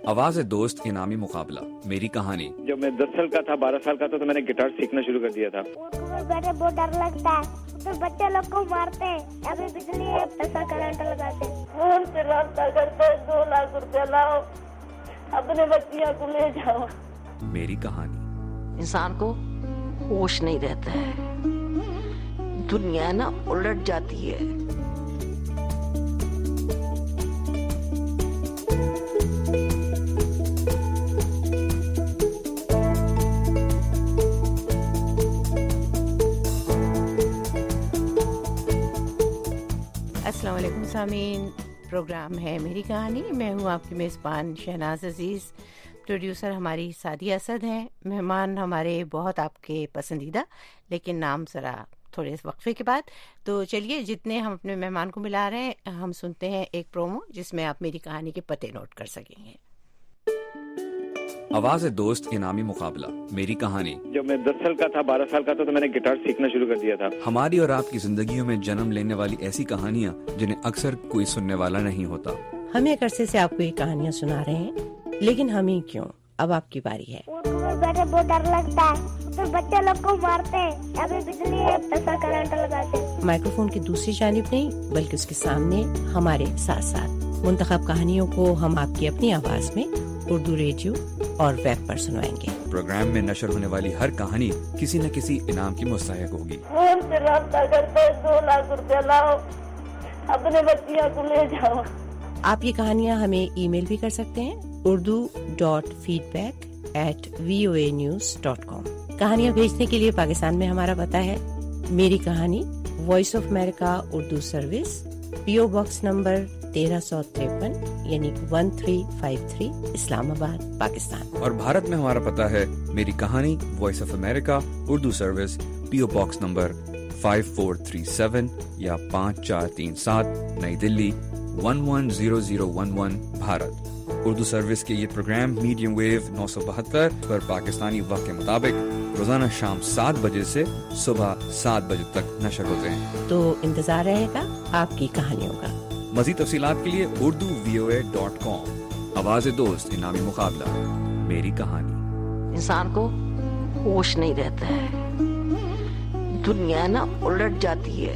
आवाज़ दोस्त इनामी मुकाबला मेरी कहानी। जब मैं 10 साल का था 12 साल का था तो मैंने गिटार सीखना शुरू कर दिया था। में बैठे बहुत डर लगता है, तो बच्चे लोग को मारते हैं, अभी बिजली है ऐसा करंट लगाते हैं। फोन से रास्ता करते 2 लाख रुपया लाओ, अपने बच्चियों को ले जाओ। मेरी कहानी। इंसान को होश नहीं रहता है, दुनिया ना उलट जाती है। अस्सलाम वालेकुम सामीन, प्रोग्राम है मेरी कहानी। मैं हूँ आपकी मेज़बान शहनाज अज़ीज़। प्रोड्यूसर हमारी सादिया असद हैं। मेहमान हमारे बहुत आपके पसंदीदा, लेकिन नाम ज़रा थोड़े वक्फे के बाद। तो चलिए, जितने हम अपने मेहमान को मिला रहे हैं, हम सुनते हैं एक प्रोमो जिसमें आप मेरी कहानी के पते नोट कर सकेंगे। आवाज़ दोस्त इनामी मुकाबला मेरी कहानी। जब मैं 10 साल का था 12 साल का था तो मैंने गिटार सीखना शुरू कर दिया था। हमारी और आपकी जिंदगियों में जन्म लेने वाली ऐसी कहानियाँ जिन्हें अक्सर कोई सुनने वाला नहीं होता। हम एक अरसे से आपको ये कहानियाँ सुना रहे हैं, लेकिन हम ही क्यों, अब आपकी बारी है। में बैठे बहुत डर लगता है, तो बच्चे लोग को मारते हैं, अभी बिजली है ऐसा करंट लगाते हैं। माइक्रोफोन की दूसरी जानिब नहीं, बल्कि उसके सामने हमारे साथ साथ मुंतखब कहानियों को हम आपकी अपनी आवाज में उर्दू रेडियो और वेब पर सुनवाएंगे। प्रोग्राम में नशर होने वाली हर कहानी किसी न किसी इनाम की मुस्तहिक होगी। फोन से रास्ता करते 2 लाख रुपया लाओ, अपने बच्चियों को ले जाओ। आप ये कहानियाँ हमें ईमेल भी कर सकते हैं, urdu.feedback@voanews.com। कहानियाँ भेजने के लिए पाकिस्तान में हमारा पता है मेरी कहानी, voice of America Urdu service, PO box number 1353 यानी 1353, इस्लामाबाद, पाकिस्तान। और भारत में हमारा पता है मेरी कहानी, voice of America Urdu service, PO box number 5437 या 5437, नई दिल्ली 110011, भारत। उर्दू सर्विस के ये प्रोग्राम मीडियम वेव 972 पर पाकिस्तानी वक्त के मुताबिक रोजाना शाम 7 बजे से सुबह 7 बजे तक नशर होते हैं। तो इंतजार रहेगा आपकी कहानियों का। मज़ीद तफसीलात के लिए urduvoa.com। आवाज़ दोस्त इनामी मुकाबला मेरी कहानी। इंसान को होश नहीं रहता है, दुनिया ना उलट जाती है।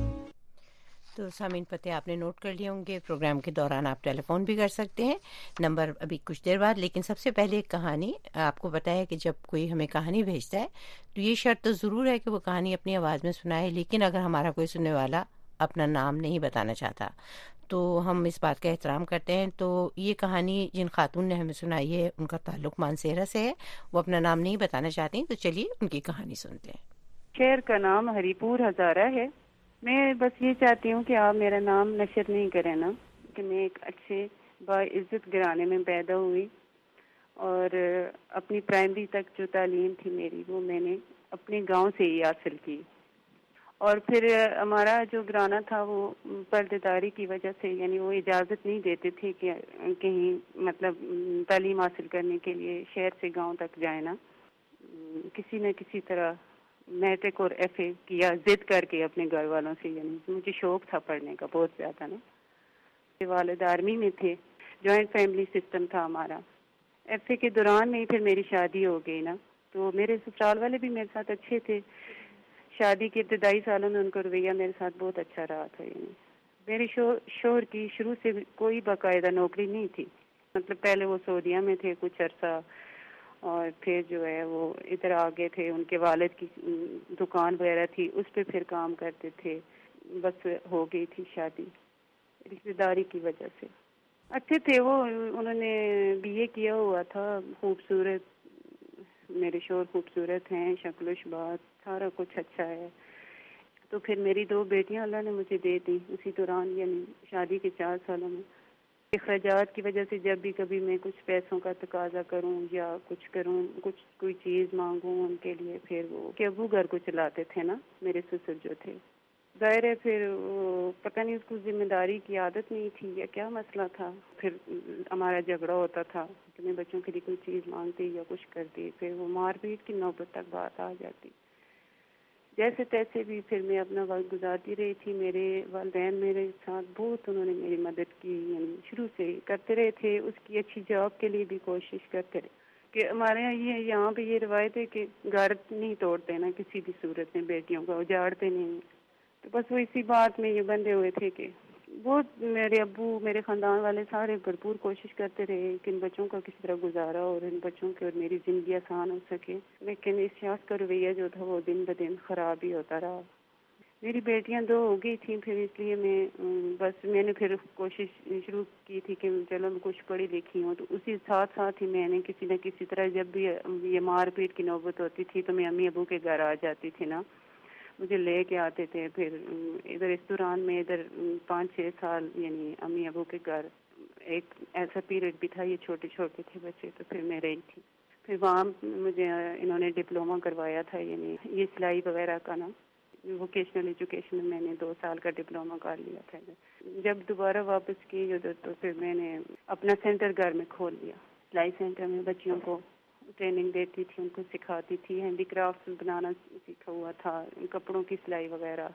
तो सामीन, पते आपने नोट कर लिए होंगे। प्रोग्राम के दौरान आप टेलीफोन भी कर सकते हैं, नंबर अभी कुछ देर बाद। लेकिन सबसे पहले एक कहानी। आपको पता है कि जब कोई हमें कहानी भेजता है तो ये शर्त तो ज़रूर है कि वो कहानी अपनी आवाज़ में सुनाए, लेकिन अगर हमारा कोई सुनने वाला अपना नाम नहीं बताना चाहता तो हम इस बात का एहतराम करते हैं। तो ये कहानी जिन खातून ने हमें सुनाई है उनका ताल्लुक मानसेरा से है, वो अपना नाम नहीं बताना चाहती, तो चलिए उनकी कहानी सुनते हैं। शहर का नाम हरीपुर हजारा है। मैं बस ये चाहती हूँ कि आप मेरा नाम नशर नहीं करें ना, कि मैं एक अच्छे बाइज्जत घराने में पैदा हुई और अपनी प्राइमरी तक जो तालीम थी मेरी वो मैंने अपने गांव से ही हासिल की। और फिर हमारा जो घराना था वो पर्देदारी की वजह से, यानी वो इजाज़त नहीं देते थे कि कहीं मतलब तालीम हासिल करने के लिए शहर से गांव तक जाए ना। किसी न किसी तरह मैट्रिक और FA किया जिद करके अपने घर वालों से, यानी मुझे शौक था पढ़ने का बहुत ज़्यादा ना। मेरे वालिद आर्मी में थे, जॉइंट फैमिली सिस्टम था हमारा। FA के दौरान में ही फिर मेरी शादी हो गई ना, तो मेरे ससुराल वाले भी मेरे साथ अच्छे थे। शादी के इब्तदाई सालों में उनका रवैया मेरे साथ बहुत अच्छा रहा था। यानी मेरे शोहर की शुरू से कोई बाकायदा नौकरी नहीं थी। मतलब पहले वो सऊदीया में थे कुछ अरसा, और फिर जो है वो इधर आ गए थे। उनके वालिद की दुकान वगैरह थी, उस पे फिर काम करते थे। बस हो गई थी शादी रिश्तेदारी की वजह से। अच्छे थे वो, उन्होंने BA किया हुआ था, खूबसूरत, मेरे शोहर खूबसूरत हैं, शक्ल शुबात सारा कुछ अच्छा है। तो फिर मेरी 2 बेटियां अल्लाह ने मुझे दे दी उसी दौरान, यानी शादी के 4 सालों में। अखराजात की वजह से जब भी कभी मैं कुछ पैसों का तकाजा करूं या कुछ करूं, कोई चीज़ मांगूं उनके लिए, फिर वो कि अबू घर को चलाते थे ना मेरे ससुर जो थे। जाहिर है फिर पता नहीं उसको जिम्मेदारी की आदत नहीं थी या क्या मसला था, फिर हमारा झगड़ा होता था कि मैं बच्चों के लिए कोई चीज़ मांगती या कुछ करती, फिर वो मारपीट की नौबत तक बात आ जाती। جیسے تیسے بھی پھر میں اپنا وقت گزارتی رہی تھی. میرے والدین میرے ساتھ بہت انہوں نے میری مدد کی، یعنی شروع سے کرتے رہے تھے. اس کی اچھی جاب کے لیے بھی کوشش کرتے رہے. کہ ہمارے یہاں پہ یہ روایت ہے کہ گھر نہیں توڑتے نا کسی بھی صورت میں، بیٹیوں کا اجاڑتے نہیں. تو بس وہ اسی بات میں یہ بندھے ہوئے تھے کہ بہت میرے ابو میرے خاندان والے سارے بھرپور کوشش کرتے رہے کہ ان بچوں کا کس طرح گزارا اور ان بچوں کی اور میری زندگی آسان ہو سکے. لیکن اس شخص کا رویہ جو تھا وہ دن بدن خراب ہی ہوتا رہا. میری بیٹیاں 2 ہو گئی تھیں، پھر اس لیے میں نے پھر کوشش شروع کی تھی کہ چلو میں کچھ پڑھی لکھی ہوں. تو اسی ساتھ ہی میں نے کسی نہ کسی طرح جب بھی یہ مار پیٹ کی نوبت ہوتی تھی تو میں امی ابو کے گھر آ جاتی تھی نا، مجھے لے کے آتے تھے. پھر ادھر اس دوران میں ادھر 5-6 سال یعنی امی ابو کے گھر ایک ایسا پیریڈ بھی تھا، یہ چھوٹے چھوٹے تھے بچے، تو پھر میں رہی تھی. پھر وہاں مجھے انہوں نے ڈپلوما کروایا تھا، یعنی یہ سلائی وغیرہ کا نا، ووکیشنل ایجوکیشن میں نے 2 سال کا ڈپلوما کر لیا تھا. جب دوبارہ واپس کی ادھر تو پھر میں نے اپنا سینٹر گھر میں کھول لیا. سلائی سینٹر میں بچیوں کو ٹریننگ دیتی تھی، ان کو سکھاتی تھی. ہینڈی کرافٹ بنانا سیکھا ہوا تھا، کپڑوں کی سلائی وغیرہ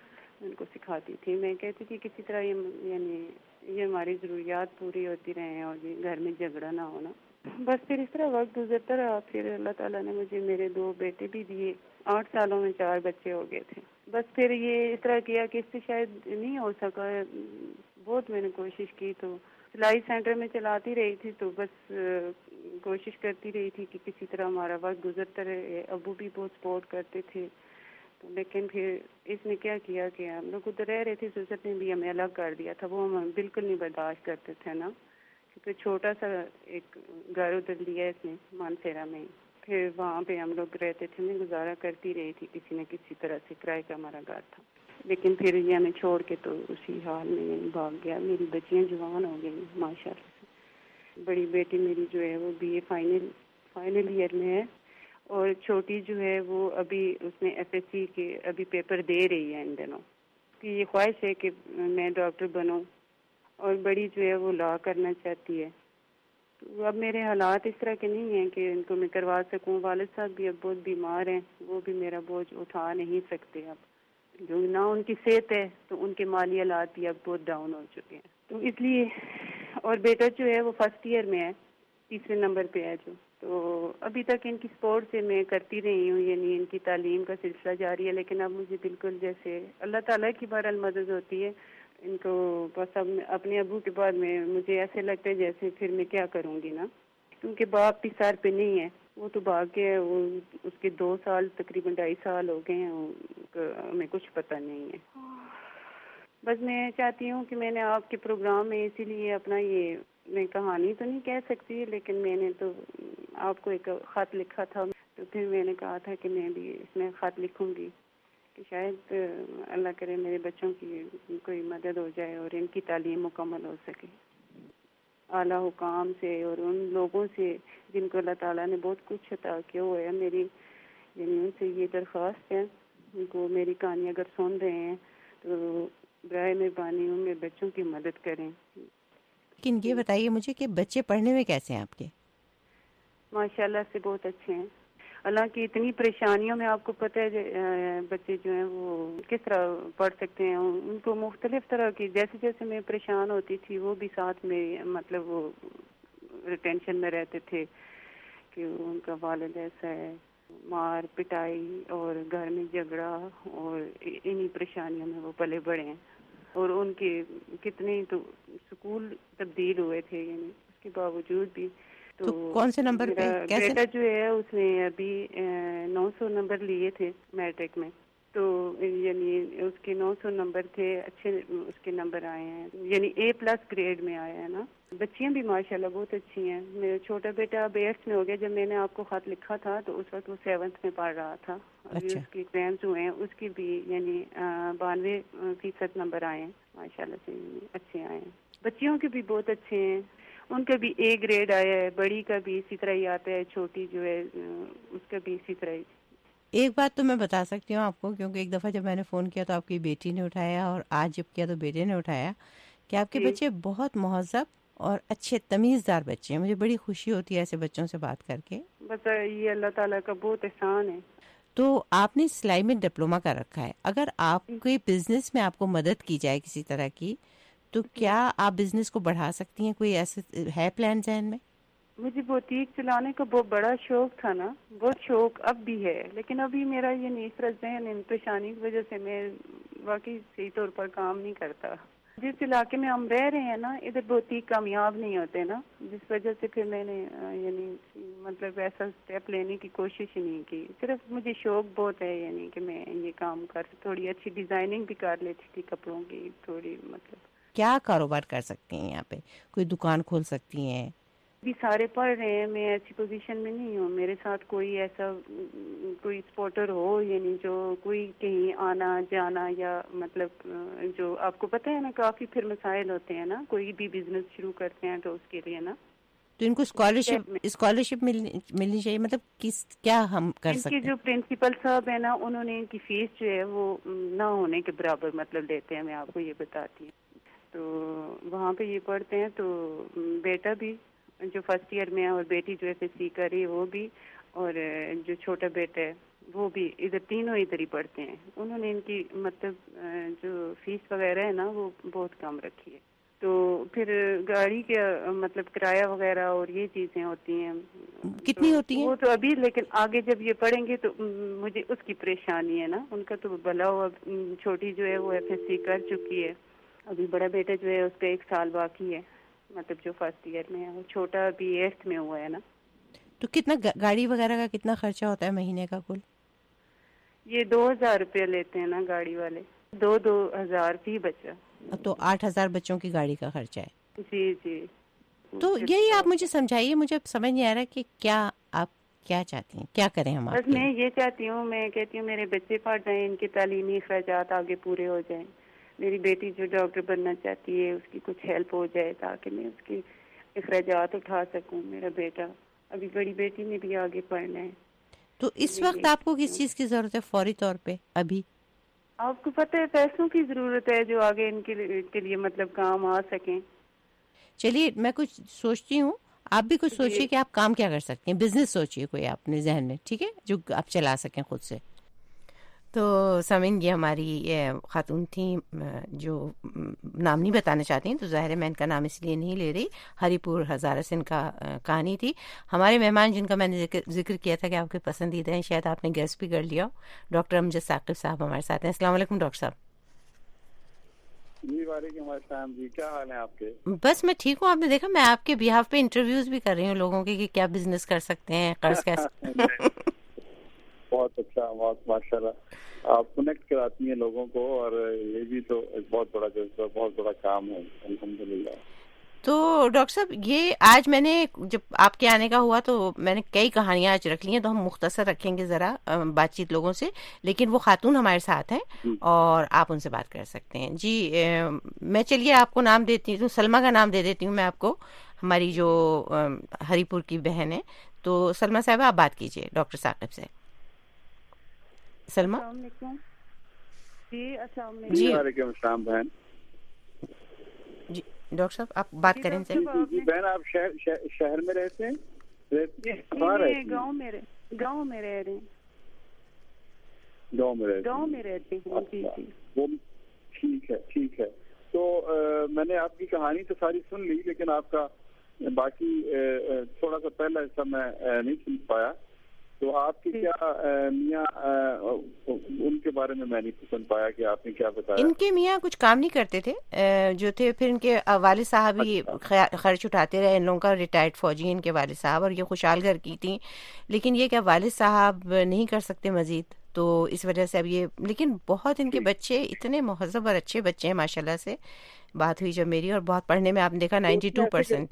ان کو سکھاتی تھی. میں کہتی تھی کسی طرح یعنی یہ ہماری ضروریات پوری ہوتی رہیں اور گھر میں جھگڑا نہ ہونا. بس پھر اس طرح وقت گزرتا رہا. پھر اللہ تعالیٰ نے مجھے میرے 2 بیٹے بھی دیے. 8 سالوں میں 4 بچے ہو گئے تھے. بس پھر یہ اس طرح کیا کہ اس سے شاید نہیں ہو سکا. بہت میں نے کوشش کی تو سلائی سینٹر میں چلاتی رہی تھی، تو بس کوشش کرتی رہی تھی کہ کسی طرح ہمارا وقت گزرتا رہے. ابو بھی بہت سپورٹ کرتے تھے. لیکن پھر اس نے کیا کیا کہ ہم لوگ ادھر رہ رہے تھے، سوسائٹ نے بھی ہمیں الگ کر دیا تھا. وہ ہم بالکل نہیں برداشت کرتے تھے نا، کیونکہ چھوٹا سا ایک گھر ادھر لیا اس نے مانسیرا میں. پھر وہاں پہ ہم لوگ رہتے تھے. میں گزارا کرتی رہی تھی کسی نہ کسی طرح سے. کرائے کا ہمارا گھر تھا. لیکن پھر یہ ہمیں چھوڑ کے تو اسی حال میں بھاگ گیا. میری بچیاں جوان ہو گئی ماشاء اللہ سے. بڑی بیٹی میری جو ہے وہ BA فائنل ایئر میں ہے، اور چھوٹی جو ہے وہ ابھی اس نے FSC کے ابھی پیپر دے رہی ہے ان دنوں. کہ یہ خواہش ہے کہ میں ڈاکٹر بنوں، اور بڑی جو ہے وہ لا کرنا چاہتی ہے. تو اب میرے حالات اس طرح کے نہیں ہیں کہ ان کو میں کروا سکوں. والد صاحب بھی اب بہت بیمار ہیں، وہ بھی میرا بوجھ اٹھا نہیں سکتے. اب جو نہ ان کی صحت ہے تو ان کے مالی حالات بھی اب بہت ڈاؤن ہو چکے ہیں. تو اس لیے، اور بیٹا جو ہے وہ 1st ایئر میں ہے، 3رے نمبر پہ ہے جو. تو ابھی تک ان کی سپورٹ سے میں کرتی رہی ہوں، یعنی ان کی تعلیم کا سلسلہ جاری ہے. لیکن اب مجھے بالکل جیسے اللہ تعالیٰ کی بہرحال مدد ہوتی ہے ان کو. بس اب اپنے ابو کے بعد میں مجھے ایسے لگتا ہے جیسے پھر میں کیا کروں گی نا، کیونکہ باپ بھی سر پہ نہیں ہے. وہ تو بھاگ گیا. وہ اس کے 2 سال تقریباً 2.5 سال ہو گئے ہیں، ہمیں کچھ پتہ نہیں ہے. بس میں چاہتی ہوں کہ میں نے آپ کے پروگرام میں اسی لیے اپنا یہ، میں کہانی تو نہیں کہہ سکتی لیکن میں نے تو آپ کو ایک خط لکھا تھا. تو پھر میں نے کہا تھا کہ میں بھی اس میں خط لکھوں گی کہ شاید اللہ کرے میرے بچوں کی کوئی مدد ہو جائے اور ان کی تعلیم مکمل ہو سکے. اعلیٰ حکام سے اور ان لوگوں سے جن کو اللہ تعالیٰ نے بہت کچھ عطا کیا ہوا ہے، میری یعنی ان سے یہ درخواست ہے، ان کو میری کہانی اگر سن رہے ہیں تو برائے مہربانی ان میں بچوں کی مدد کریں. لیکن یہ بتائیے مجھے کہ بچے پڑھنے میں کیسے ہیں آپ کے؟ ماشاءاللہ سے بہت اچھے ہیں. اللہ کی اتنی پریشانیوں میں آپ کو پتہ ہے بچے جو ہیں وہ کس طرح پڑھ سکتے ہیں. ان کو مختلف طرح کی، جیسے جیسے میں پریشان ہوتی تھی وہ بھی ساتھ میں مطلب وہ ٹینشن میں رہتے تھے کہ ان کا والد ایسا ہے، مار پٹائی اور گھر میں جھگڑا، اور انہی پریشانیوں میں وہ پلے بڑے ہیں. اور ان کے کتنے تو سکول تبدیل ہوئے تھے، یعنی اس کے باوجود بھی. تو کون سے نمبر پہ؟ بیٹا جو ہے اس نے ابھی 900 نمبر لیے تھے میٹرک میں. تو یعنی اس کے 900 نمبر تھے، اچھے اس کے نمبر آئے ہیں، یعنی A+ گریڈ میں آیا ہے نا. بچیاں بھی ماشاءاللہ بہت اچھی ہیں. میرا چھوٹا بیٹا اب 8th میں ہو گیا. جب میں نے آپ کو خط لکھا تھا تو اس وقت وہ 7th میں پڑھ رہا تھا. ابھی اس کے ایگزامز ہوئے ہیں، اس کی بھی یعنی 92% نمبر آئے ہیں ماشاءاللہ سے، اچھے آئے ہیں. بچیوں کے بھی بہت اچھے ہیں، ان کا بھی A گریڈ آیا ہے. بڑی کا بھی اسی طرح ہی آتا ہے، چھوٹی جو ہے اس کا بھی اسی طرح ہی. ایک بات تو میں بتا سکتی ہوں آپ کو، کیونکہ ایک دفعہ جب میں نے فون کیا تو آپ کی بیٹی نے اٹھایا اور آج جب کیا تو بیٹے نے اٹھایا، کہ آپ کے بچے بہت مہذب اور اچھے تمیزدار بچے ہیں. مجھے بڑی خوشی ہوتی ہے ایسے بچوں سے بات کر کے. بس یہ اللہ تعالیٰ کا بہت احسان ہے. تو آپ نے سلائی میں ڈپلوما کر رکھا ہے، اگر آپ کے بزنس میں آپ کو مدد کی جائے کسی طرح کی تو کیا آپ بزنس کو بڑھا سکتی ہیں؟ کوئی ایسا ہے پلان ذہن میں؟ مجھے بوتیک چلانے کا بہت بڑا شوق تھا نا، بہت شوق اب بھی ہے، لیکن ابھی میرا یہ نہیں ذہن پریشانی کی وجہ سے میں واقعی صحیح طور پر کام نہیں کرتا. جس علاقے میں ہم رہ رہے ہیں نا ادھر بوتیک کامیاب نہیں ہوتے نا، جس وجہ سے پھر میں نے یعنی مطلب ایسا اسٹیپ لینے کی کوشش ہی نہیں کی. صرف مجھے شوق بہت ہے یعنی کہ میں یہ کام تھوڑی اچھی ڈیزائننگ بھی کر لیتی تھی کپڑوں کی، تھوڑی مطلب. کیا کاروبار کر سکتی ہیں یہاں پہ؟ کوئی دکان کھول سکتی ہیں؟ بھی سارے پڑھ رہے ہیں، میں ایسی پوزیشن میں نہیں ہوں، میرے ساتھ کوئی ایسا کوئی سپورٹر ہو یعنی جو کوئی کہیں آنا جانا یا مطلب جو آپ کو پتہ ہے نا کافی پھر مسائل ہوتے ہیں نا، کوئی بھی بزنس شروع کرتے ہیں تو اس کے لیے نا تو ان کو اسکالرشپ ملنی چاہیے. مطلب کیا ہم کر سکتے ہیں؟ ان کے جو پرنسپل صاحب ہیں نا انہوں نے ان کی فیس جو ہے وہ نہ ہونے کے برابر مطلب لیتے ہیں، میں آپ کو یہ بتاتی ہوں. تو وہاں پہ یہ پڑھتے ہیں، تو بیٹا بھی جو فرسٹ ایئر میں ہے اور بیٹی جو FSC کر رہی ہے وہ بھی، اور جو چھوٹا بیٹا ہے وہ بھی، ادھر تینوں ادھر ہی پڑھتے ہیں. انہوں نے ان کی مطلب جو فیس وغیرہ ہے نا وہ بہت کم رکھی ہے. تو پھر گاڑی کا مطلب کرایہ وغیرہ اور یہ چیزیں ہوتی ہیں. کتنی ہوتی ہیں؟ وہ تو ابھی، لیکن آگے جب یہ پڑھیں گے تو مجھے اس کی پریشانی ہے نا. ان کا تو بھلا ہوا، چھوٹی جو ہے وہ FSC کر چکی ہے، ابھی بڑا بیٹا جو ہے اس کا 1 سال باقی ہے، مطلب جو فرسٹ ایئر میں ہے، وہ چھوٹا ابھی 8th میں ہوا ہے نا. تو کتنا گاڑی وغیرہ کا کتنا خرچہ ہوتا ہے مہینے کا کل؟ یہ 2000 روپے لیتے ہیں نا گاڑی والے، 2,000 فی بچہ. تو 8,000 بچوں کی گاڑی کا خرچہ ہے. جی جی. تو یہی آپ مجھے سمجھائیے، مجھے سمجھ نہیں آ رہا کہ کیا آپ کیا چاہتی ہیں، کیا کریں ہم؟ بس میں یہ چاہتی ہوں، میں کہتی ہوں میرے بچے پڑھ جائیں، ان کے تعلیمی اخراجات آگے پورے ہو جائیں. میری بیٹی جو ڈاکٹر بننا چاہتی ہے اس کی کچھ ہیلپ ہو جائے تاکہ میں اس کے اخراجات اٹھا سکوں. میرا بیٹا ابھی، بڑی بیٹی نے بھی آگے پڑھنا ہے. تو اس وقت آپ کو کس چیز کی ضرورت ہے فوری طور پہ؟ ابھی آپ کو پتہ ہے پیسوں کی ضرورت ہے جو آگے ان کے لیے مطلب کام آ سکیں. چلیے میں کچھ سوچتی ہوں، آپ بھی کچھ سوچیے کہ آپ کام کیا کر سکتے ہیں. بزنس سوچیے کوئی آپ اپنے ذہن میں، ٹھیک ہے، جو آپ چلا سکیں خود سے. تو سامعین یہ ہماری خاتون تھیں جو نام نہیں بتانا چاہتی ہیں، تو ظاہر ہے میں ان کا نام اس لیے نہیں لے رہی. ہری پور ہزارہ سے ان کا کہانی تھی. ہمارے مہمان جن کا میں نے ذکر کیا تھا کہ آپ کے پسندیدہ ہیں، شاید آپ نے گیس بھی کر لیا، ڈاکٹر امجد ثاقب صاحب ہمارے ساتھ ہیں. السلام علیکم ڈاکٹر صاحب. جی وعلیکم السلام جی، کیا حال ہے آپ کے؟ بس میں ٹھیک ہوں. آپ نے دیکھا میں آپ کے بیہاف پہ انٹرویوز بھی کر رہی ہوں لوگوں کے کہ کیا بزنس کر سکتے ہیں، قرض کیسے. بہت اچھا، بہت ماشاء اللہ آپ کنیکٹ کراتی ہیں لوگوں کو، اور یہ بھی تو ایک بہت بڑا جذبہ، بہت بڑا کام ہے الحمدللہ. تو ڈاکٹر صاحب یہ آج میں نے جب آپ کے آنے کا ہوا تو میں نے کئی کہانیاں آج رکھ لی ہیں، تو ہم مختصر رکھیں گے ذرا بات چیت لوگوں سے، لیکن وہ خاتون ہمارے ساتھ ہیں اور آپ ان سے بات کر سکتے ہیں. جی میں چلیے آپ کو نام دیتی ہوں، سلمہ کا نام دے دیتی ہوں میں آپ کو، ہماری جو ہری پور کی بہن ہے. تو سلمہ صاحبہ آپ بات کیجیے ڈاکٹر ثاقب سے. سلمہ. السلام علیکم. جی السلام علیکم. جی وعلیکم السلام بہن. جی ڈاکٹر صاحب آپ بات کریں. جی بہن آپ شہر میں رہتے ہیں؟ گاؤں میں رہ رہے ہیں. گاؤں میں رہتے ہیں. جی جی وہ ٹھیک ہے، ٹھیک ہے. تو میں نے آپ کی کہانی تو ساری سن لی، لیکن آپ کا باقی تھوڑا سا پہلا حصہ میں نہیں سن پایا. تو آپ کی کیا میاں، ان کے بارے میں نہیں سن پایا کہ آپ نے کیا بتایا. ان کے میاں کچھ کام نہیں کرتے تھے جو تھے، پھر ان کے والد صاحب ہی خرچ اٹھاتے رہے. ان لوگوں کا ریٹائرڈ فوجی ان کے والد صاحب، اور یہ خوشحال گھر کی تھیں، لیکن یہ کہ والد صاحب نہیں کر سکتے مزید، تو اس وجہ سے اب یہ، لیکن بہت ان کے بچے اتنے مہذب اور اچھے بچے ہیں ماشاء اللہ سے. بات ہوئی جب میری، اور بہت پڑھنے میں آپ نے دیکھا 92%.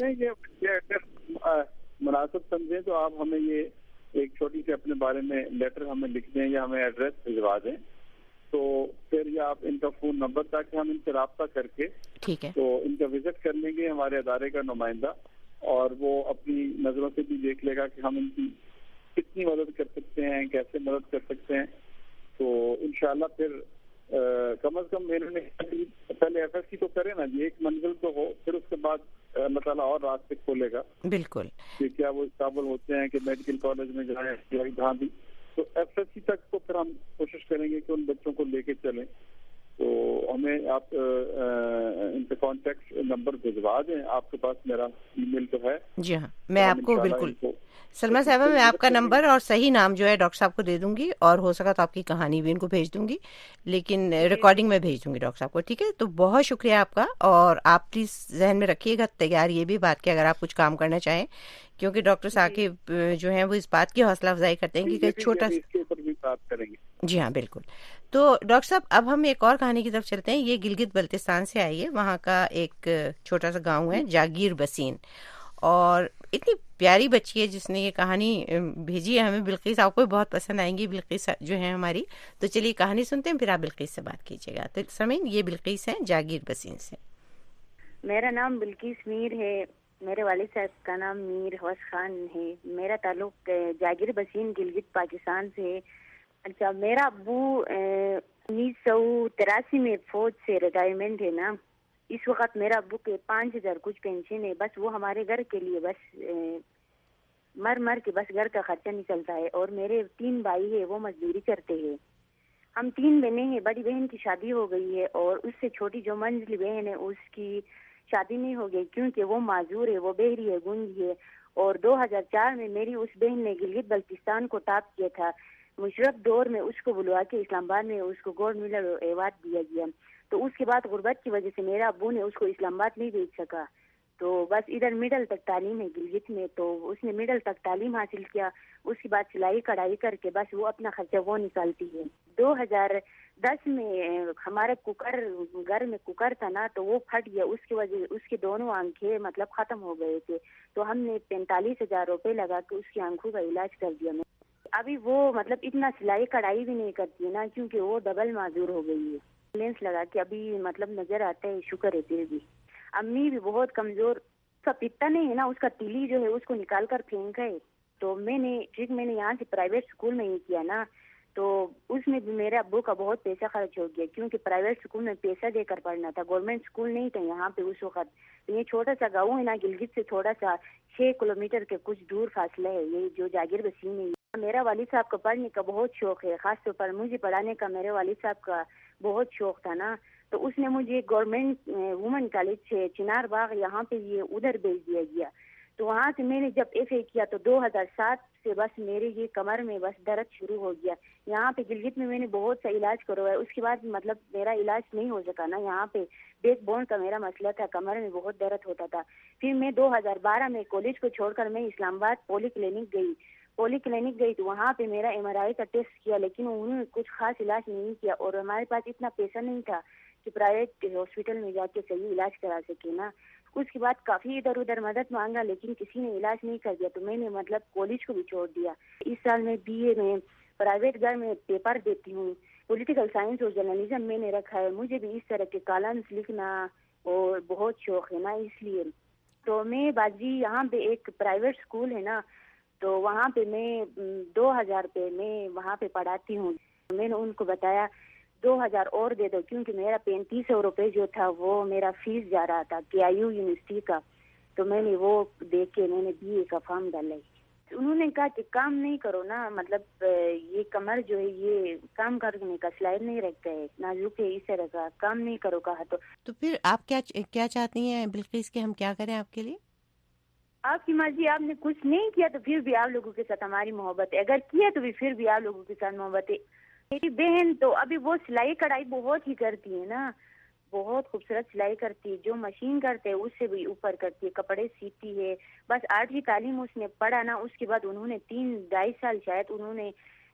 مناسب سمجھیں تو آپ ہمیں یہ ایک چھوٹی سی اپنے بارے میں لیٹر ہمیں لکھ دیں یا ہمیں ایڈریس بھجوا دیں، تو پھر یا آپ ان کا فون نمبر تاکہ ہم ان سے رابطہ کر کے ٹھیک ہے تو ان کا وزٹ کر لیں گے، ہمارے ادارے کا نمائندہ، اور وہ اپنی نظروں سے بھی دیکھ لے گا کہ ہم ان کی کتنی مدد کر سکتے ہیں، کیسے مدد کر سکتے ہیں. تو انشاءاللہ پھر کم از کم میرے پہلے FSC تو کرے نا جی، ایک منزل تو ہو، پھر اس کے بعد اللہ تعالیٰ اور راستے کھولے گا. بالکل. کہ کیا وہ قابل ہوتے ہیں کہ میڈیکل کالج میں جائیں یا جہاں بھی تو SSC تک تو پھر ہم کوشش کریں گے کہ ان بچوں کو لے کے چلیں. تو ہمیں آپ ان سے کانٹیکٹ نمبر بھجوا دیں. آپ کے پاس میرا ای میل تو ہے. جی ہاں, میں آپ کو بالکل سلمیٰ صاحبہ میں آپ کا نمبر اور صحیح نام جو ہے ڈاکٹر صاحب کو دے دوں گی, اور ہو سکا تو آپ کی کہانی بھی ان کو بھیج دوں گی, لیکن ریکارڈنگ میں بھیج دوں گی ڈاکٹر صاحب کو. ٹھیک ہے, تو بہت شکریہ آپ کا, اور آپ پلیز ذہن میں رکھیے گا تیار یہ بھی بات کہ اگر آپ کچھ کام کرنا چاہیں, کیونکہ ڈاکٹر ثاقب جو ہیں وہ اس بات کی حوصلہ افزائی کرتے ہیں کہ چھوٹا. اس کے اوپر بھی بات کریں گے. جی ہاں بالکل. تو ڈاکٹر صاحب اب ہم ایک اور کہانی کی طرف چلتے ہیں. یہ گلگت بلتستان سے آئی ہے, وہاں کا ایک چھوٹا سا گاؤں ہے جاگیر بسین, اور اتنی پیاری بچی ہے جس نے یہ کہانی بھیجی ہے ہمیں. بلقیس آپ کو بھی بہت پسند آئیں گی, بلقیس جو ہے ہماری. تو چلیے کہانی سنتے ہیں, پھر آپ بلقیس سے بات کیجیے گا. تو سمعین, یہ بلقیس ہیں جاگیر بسین سے. میرا نام بلقیس میر ہے. میرے والد صاحب کا نام میر حوث خان ہے. میرا تعلق جاگیر بسین گلگت پاکستان سے. اچھا, میرا ابو 1983 میں فوج سے ریٹائرمنٹ ہے نا. اس وقت میرا ابو کے 5000 کچھ پینشن ہے. بس وہ ہمارے گھر کے لیے بس مر کے بس گھر کا خرچہ نکلتا ہے. اور میرے 3 بھائی ہیں, وہ مزدوری کرتے ہیں. ہم 3 بہنیں ہیں. بڑی بہن کی شادی ہو گئی ہے, اور اس سے چھوٹی جو منجلی بہن ہے اس کی شادی نہیں ہو گئی کیونکہ وہ معذور ہے, وہ بہری ہے, گونگی ہے. اور 2004 میں میری اس بہن نے گلگت بلتستان کو ٹاپ کیا تھا. مشرف دور میں اس کو بلوا کے اسلام آباد میں اس کو گولڈ میڈل ایوارڈ دیا گیا. تو اس کے بعد غربت کی وجہ سے میرا ابو نے اس کو اسلام آباد نہیں بھیج سکا. تو بس ادھر مڈل تک تعلیم ہے گلگت میں. تو اس نے مڈل تک تعلیم حاصل کیا. اس کے بعد سلائی کڑھائی کر کے بس وہ اپنا خرچہ وہ نکالتی ہے. 2010 میں ہمارے گھر میں کوکر تھا نا, تو وہ پھٹ گیا. اس کی وجہ اس کی دونوں آنکھیں مطلب ختم ہو گئے تھے. تو ہم نے 45,000 روپے لگا کے اس کی آنکھوں کا علاج کر دیا. ابھی وہ مطلب اتنا سلائی کڑھائی بھی نہیں کرتی نا, کیونکہ وہ ڈبل معذور ہو گئی ہے. لینس لگا کے ابھی مطلب نظر آتا ہے, شکر ہے پھر بھی. امی بھی بہت کمزور, اس کا پتا نہیں ہے نا, اس کا تیلی جو ہے اس کو نکال کر پھینک گئے. تو میں نے یہاں سے پرائیویٹ اسکول میں ہی کیا نا, تو اس میں بھی میرے ابو کا بہت پیسہ خرچ ہو گیا, کیونکہ پرائیویٹ اسکول میں پیسہ دے کر پڑھنا تھا. گورنمنٹ اسکول نہیں تھا یہاں پہ اس وقت. یہ چھوٹا سا گاؤں ہے نا, گلگت سے تھوڑا سا 6 کلومیٹر کے کچھ دور فاصلہ ہے یہ جو جاگیر بسین ہے. میرا والد صاحب کو پڑھنے کا بہت شوق ہے, خاص طور پر مجھے پڑھانے کا میرے والد صاحب کا بہت شوق تھا نا. تو اس نے مجھے گورنمنٹ وومن کالج سے چنار باغ یہاں پہ یہ ادھر بھیج دیا گیا. تو وہاں سے میں نے جب FA کیا تو 2007 سے بس میرے یہ کمر میں بس درد شروع ہو گیا. یہاں پہ گلگت میں نے بہت سا علاج کروایا. اس کے بعد مطلب میرا علاج نہیں ہو سکا نا. یہاں پہ بیک بون کا میرا مسئلہ تھا, کمر میں بہت درد ہوتا تھا. پھر میں 2012 میں کالج کو چھوڑ کر میں اسلام آباد پولی کلینک گئی. تو وہاں پہ میرا MRI کا ٹیسٹ کیا, لیکن انہوں نے کچھ خاص علاج نہیں کیا. اور ہمارے پاس اتنا پیسہ نہیں تھا کہ پرائیویٹ ہاسپٹل میں جا کے صحیح علاج کرا سکے نا. اس کے بعد کافی ادھر ادھر مدد مانگا, لیکن کسی نے علاج نہیں کر دیا. تو میں نے مطلب کالج کو بھی چھوڑ دیا. اس سال میں BA میں پرائیویٹ گھر میں پیپر دیتی ہوں. پولیٹیکل سائنس اور جرنلزم میں نے رکھا ہے. مجھے بھی اس طرح کے کالمز لکھنا اور بہت شوق ہے نا, اس لیے. تو میں باجی یہاں پہ ایک پرائیویٹ اسکول ہے نا, تو وہاں پہ میں 2000 روپے میں وہاں پہ پڑھاتی ہوں. میں نے ان کو بتایا 2000 اور دے دو, کیونکہ میرا 3500 روپے جو تھا وہ میرا فیس جا رہا تھا KIU یونیورسٹی کا. تو میں نے وہ دے کے میں نے BA کا فارم ڈالا. انہوں نے کہا کہ کام نہیں کرو نا, مطلب یہ کمر جو ہے یہ کام کرنے کا صلاحیت نہیں رکھتا ہے, نازک ہے, اس طرح کا کام نہیں کرو کہا. تو پھر آپ کیا چاہتی ہیں بلقیس کہ ہم کیا کریں آپ کے لیے؟ آپ کی مرضی. آپ نے کچھ نہیں کیا تو پھر بھی آپ لوگوں کے ساتھ ہماری محبت ہے, اگر کیا تو بھی پھر بھی آپ لوگوں کے ساتھ محبت ہے. میری بہن تو ابھی وہ سلائی کڑھائی بہت ہی کرتی ہے نا, بہت خوبصورت سلائی کرتی ہے. جو مشین کرتے ہے اس سے بھی اوپر کرتی ہے, کپڑے سیتی ہے. بس 8ویں تعلیم اس نے پڑھا نا, اس کے بعد انہوں نے 3-2.5 سال شاید انہوں نے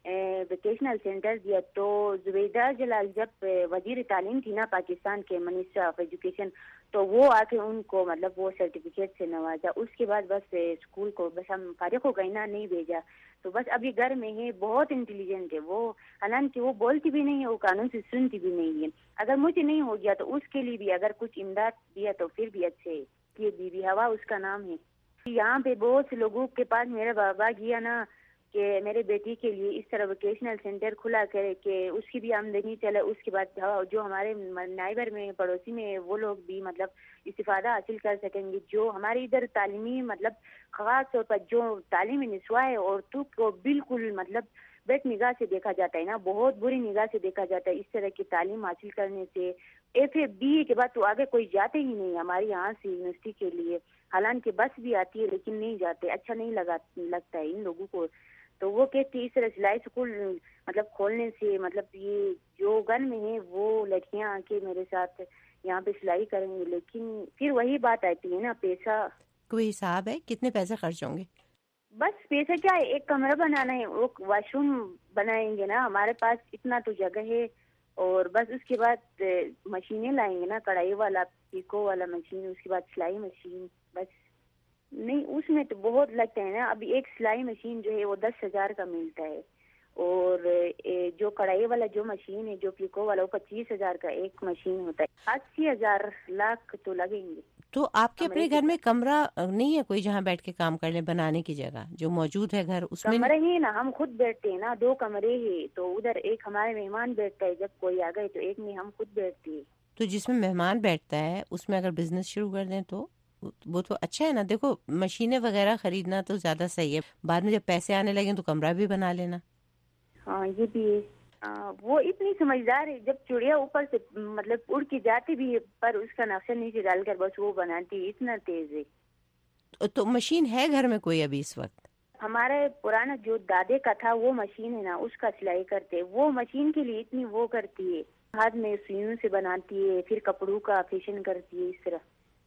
ویکیشنل سینٹر دیا. تو زبیدہ جلال جب وزیر تعلیم تھی نا پاکستان کے, منسٹر آف ایجوکیشن, تو وہ آ کے ان کو مطلب وہ سرٹیفکیٹ سے نوازا. اس کے بعد بس اسکول کو بس ہم فارغ ہو گئے نا, نہیں بھیجا. تو بس ابھی گھر میں ہے, بہت انٹیلیجنٹ ہے وہ, حالانکہ وہ بولتی بھی نہیں ہے, وہ قانون سے سنتی بھی نہیں ہے. اگر مجھے نہیں ہو گیا تو اس کے لیے بھی اگر کچھ امداد دیا تو پھر بھی اچھے ہے. یہ بی بی ہوا اس کا نام ہے. یہاں پہ بہت سے لوگوں کے پاس میرا بابا گیا نا کہ میرے بیٹی کے لیے اس طرح ویکیشنل سینٹر کھلا کرے کہ اس کی بھی آمدنی چلے. اس کے بعد جو ہمارے نائبر میں پڑوسی میں وہ لوگ بھی مطلب استفادہ حاصل کر سکیں گے. جو ہمارے ادھر تعلیمی مطلب خاص طور پر جو تعلیمی نسواں ہے عورتوں کو بالکل مطلب بیٹ نگاہ سے دیکھا جاتا ہے نا, بہت بری نگاہ سے دیکھا جاتا ہے. اس طرح کی تعلیم حاصل کرنے سے FA BA کے بعد تو آگے کوئی جاتے ہی نہیں ہمارے یہاں سے یونیورسٹی کے لیے. حالانکہ بس بھی آتی ہے لیکن نہیں جاتے, اچھا نہیں لگتا ہے ان لوگوں کو. تو وہ کہتی اس طرح سلائی اسکول مطلب کھولنے سے مطلب یہ جو گن میں ہے وہ لڑکیاں آ کے میرے ساتھ یہاں پہ سلائی کریں گے, لیکن پھر وہی بات آتی ہے نا, پیسہ. کوئی حساب ہے کتنے پیسے خرچ ہوں گے؟ بس پیسہ کیا ہے, ایک کمرہ بنانا ہے, وہ واش روم بنائیں گے نا, ہمارے پاس اتنا تو جگہ ہے, اور بس اس کے بعد مشینیں لائیں گے نا, کڑھائی والا, پیکو والا مشین, اس کے بعد سلائی مشین. بس نہیں اس میں تو بہت لگتا ہے نا. ابھی ایک سلائی مشین جو ہے وہ 10,000 کا ملتا ہے, اور جو کڑھائی والا جو مشین ہے جو پیکو والا وہ 25,000 کا ایک مشین ہوتا ہے. 80,000 لاکھ تو لگیں گے. تو آپ کے اپنے گھر میں کمرہ نہیں ہے کوئی جہاں بیٹھ کے کام کر لیں, بنانے کی جگہ جو موجود ہے گھر اس میں؟ کمرے ہی نا, ہم خود بیٹھتے ہیں نا, 2 کمرے ہیں, تو ادھر ایک ہمارے مہمان بیٹھتا ہے, جب کوئی آ گئے تو ایک میں ہم خود بیٹھتے ہیں. تو جس میں مہمان بیٹھتا ہے اس میں اگر بزنس شروع کر دیں تو وہ تو اچھا ہے نا. دیکھو مشینیں وغیرہ خریدنا تو زیادہ صحیح ہے, بعد میں جب پیسے آنے لگیں تو کمرہ بھی بنا لینا. ہاں یہ بھی ہے. وہ اتنی سمجھدار ہے, جب چڑیا اوپر سے مطلب اڑ کے جاتی بھی ہے پر اس کا نقشہ نیچے ڈال کر بس وہ بناتی ہے, اتنا تیز ہے. تو مشین ہے گھر میں کوئی ابھی اس وقت؟ ہمارے پرانا جو دادے کا تھا وہ مشین ہے نا, اس کا سلائی کرتے. وہ مشین کے لیے اتنی وہ کرتی ہے, ہاتھ میں سوئیوں سے بناتی ہے, پھر کپڑوں کا فیشن کرتی ہے اس طرح,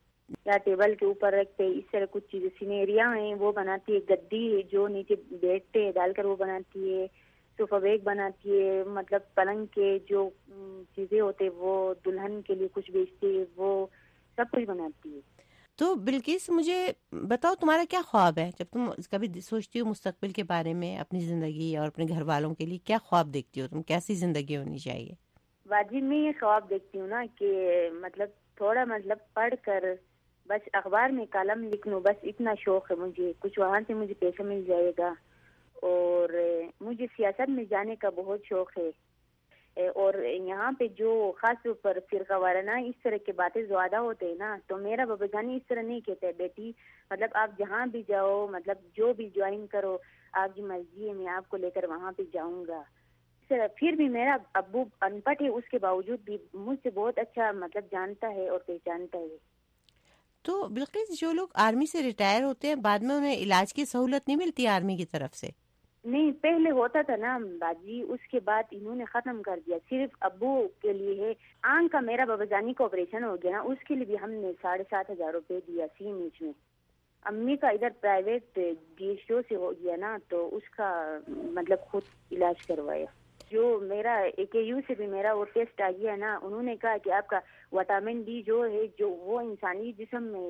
یا ٹیبل کے اوپر رکھتے اس طرح کچھ چیزیں. سینیریاں ہیں وہ بناتی ہے, گدی ہے جو نیچے بیٹھتے ڈال کر وہ بناتی ہے, صوفہ بیگ بناتی ہے, مطلب پلنگ کے جو چیزیں ہوتے وہ دلہن کے لیے کچھ بیچتی ہے, وہ سب کچھ بناتی ہے. تو بلقیس مجھے بتاؤ تمہارا کیا خواب ہے؟ جب تم کبھی سوچتی ہو مستقبل کے بارے میں, اپنی زندگی اور اپنے گھر والوں کے لیے کیا خواب دیکھتی ہو تم, کیسی زندگی ہونی چاہیے؟ واجب میں یہ خواب دیکھتی ہوں نا کہ مطلب تھوڑا مطلب پڑھ کر بس اخبار میں کالم لکھ لوں, بس اتنا شوق ہے مجھے. کچھ وہاں سے مجھے پیسہ مل جائے گا, اور مجھے سیاست میں جانے کا بہت شوق ہے. اور یہاں پہ جو خاص طور پر فرقہ وارانہ اس طرح کے باتیں زیادہ ہوتے ہیں نا, تو میرا بابا جانی اس طرح نہیں کہتا ہے بیٹی مطلب آپ جہاں بھی جاؤ, مطلب جو بھی جوائن کرو, آپ کی مرضی ہے, میں آپ کو لے کر وہاں پہ جاؤں گا. اس طرح پھر بھی میرا ابو ان پڑھ ہے, اس کے باوجود بھی مجھ سے بہت اچھا مطلب جانتا ہے اور پہچانتا ہے. تو بلقیس جو لوگ آرمی سے ریٹائر ہوتے ہیں بعد میں انہیں علاج کی سہولت نہیں ملتی آرمی کی طرف سے؟ نہیں, پہلے ہوتا تھا نا باجی, اس کے بعد انہوں نے ختم کر دیا. صرف ابو کے لیے ہے. آنکھ کا میرا بابا جانی کا آپریشن ہو گیا نا, اس کے لیے بھی ہم نے 7,500 روپے دیا CMH میں. امی کا ادھر پرائیویٹ DHO سے ہو گیا نا, تو اس کا مطلب خود علاج کروایا. جو میرا AKU سے بھی میرا وہ ٹیسٹ آ گیا نا, انہوں نے کہا کہ آپ کا وٹامن D جو ہے جو وہ انسانی جسم میں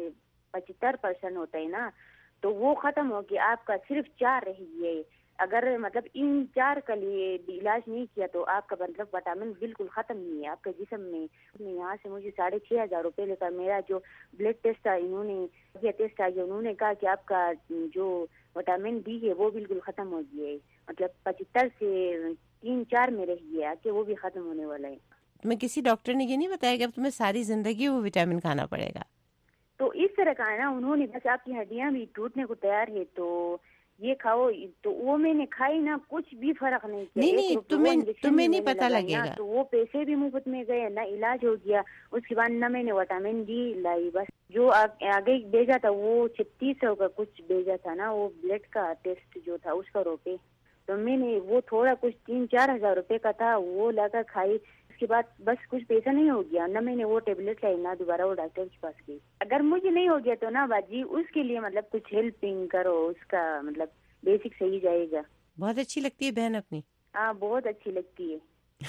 75% ہوتا ہے نا, تو وہ ختم ہو گیا. آپ کا صرف 4 رہ گیا. اگر مطلب ان 4 کا لیے علاج نہیں کیا تو آپ کا مطلب وٹامن بالکل ختم نہیں ہے آپ کے جسم میں. یہاں سے مجھے 6,500 روپے لے کر میرا جو بلڈ ٹیسٹ تھا, انہوں نے یہ ٹیسٹ آ گیا, انہوں نے کہا کہ آپ کا جو وٹامن D ہے وہ بالکل ختم ہو گیا ہے. مطلب 75 سے 3-4 میں رہ گیا کہ وہ بھی ختم ہونے والا ہے. تمہیں کسی ڈاکٹر نے یہ نہیں بتایا کہ اب تمہیں ساری زندگی وہ وٹامن کھانا پڑے گا؟ تو اس طرح کا ہے نا, انہوں نے بس آپ کی ہڈیاں بھی ٹوٹنے کو تیار ہے تو یہ کھاؤ. تو وہ میں نے کھائی نا, کچھ بھی فرق نہیں کیا. نہیں, تمہیں نہیں پتا لگے گا. تو وہ پیسے بھی مفت میں گئے, نہ علاج ہو گیا. اس کے بعد نہ میں نے وٹامن D لائی. بس جو آگے بھیجا تھا وہ 3600 کا کچھ بھیجا تھا نا, وہ بلڈ کا ٹیسٹ جو تھا اس کا روپے. تو میں نے وہ تھوڑا کچھ 3-4 ہزار روپے کا تھا, وہ لا کر کھائی. اس کے بعد بس کچھ پیسہ نہیں ہو گیا, نہ میں نے وہ ٹیبلٹ لائی, نہ دوبارہ وہ ڈاکٹر کے پاس گئی. اگر مجھے نہیں ہو گیا تو نا باجی اس کے لیے مطلب کچھ ہیلپنگ کرو, اس کا مطلب بیسک صحیح جائے گا. بہت اچھی لگتی ہے بہن اپنی. ہاں بہت اچھی لگتی ہے.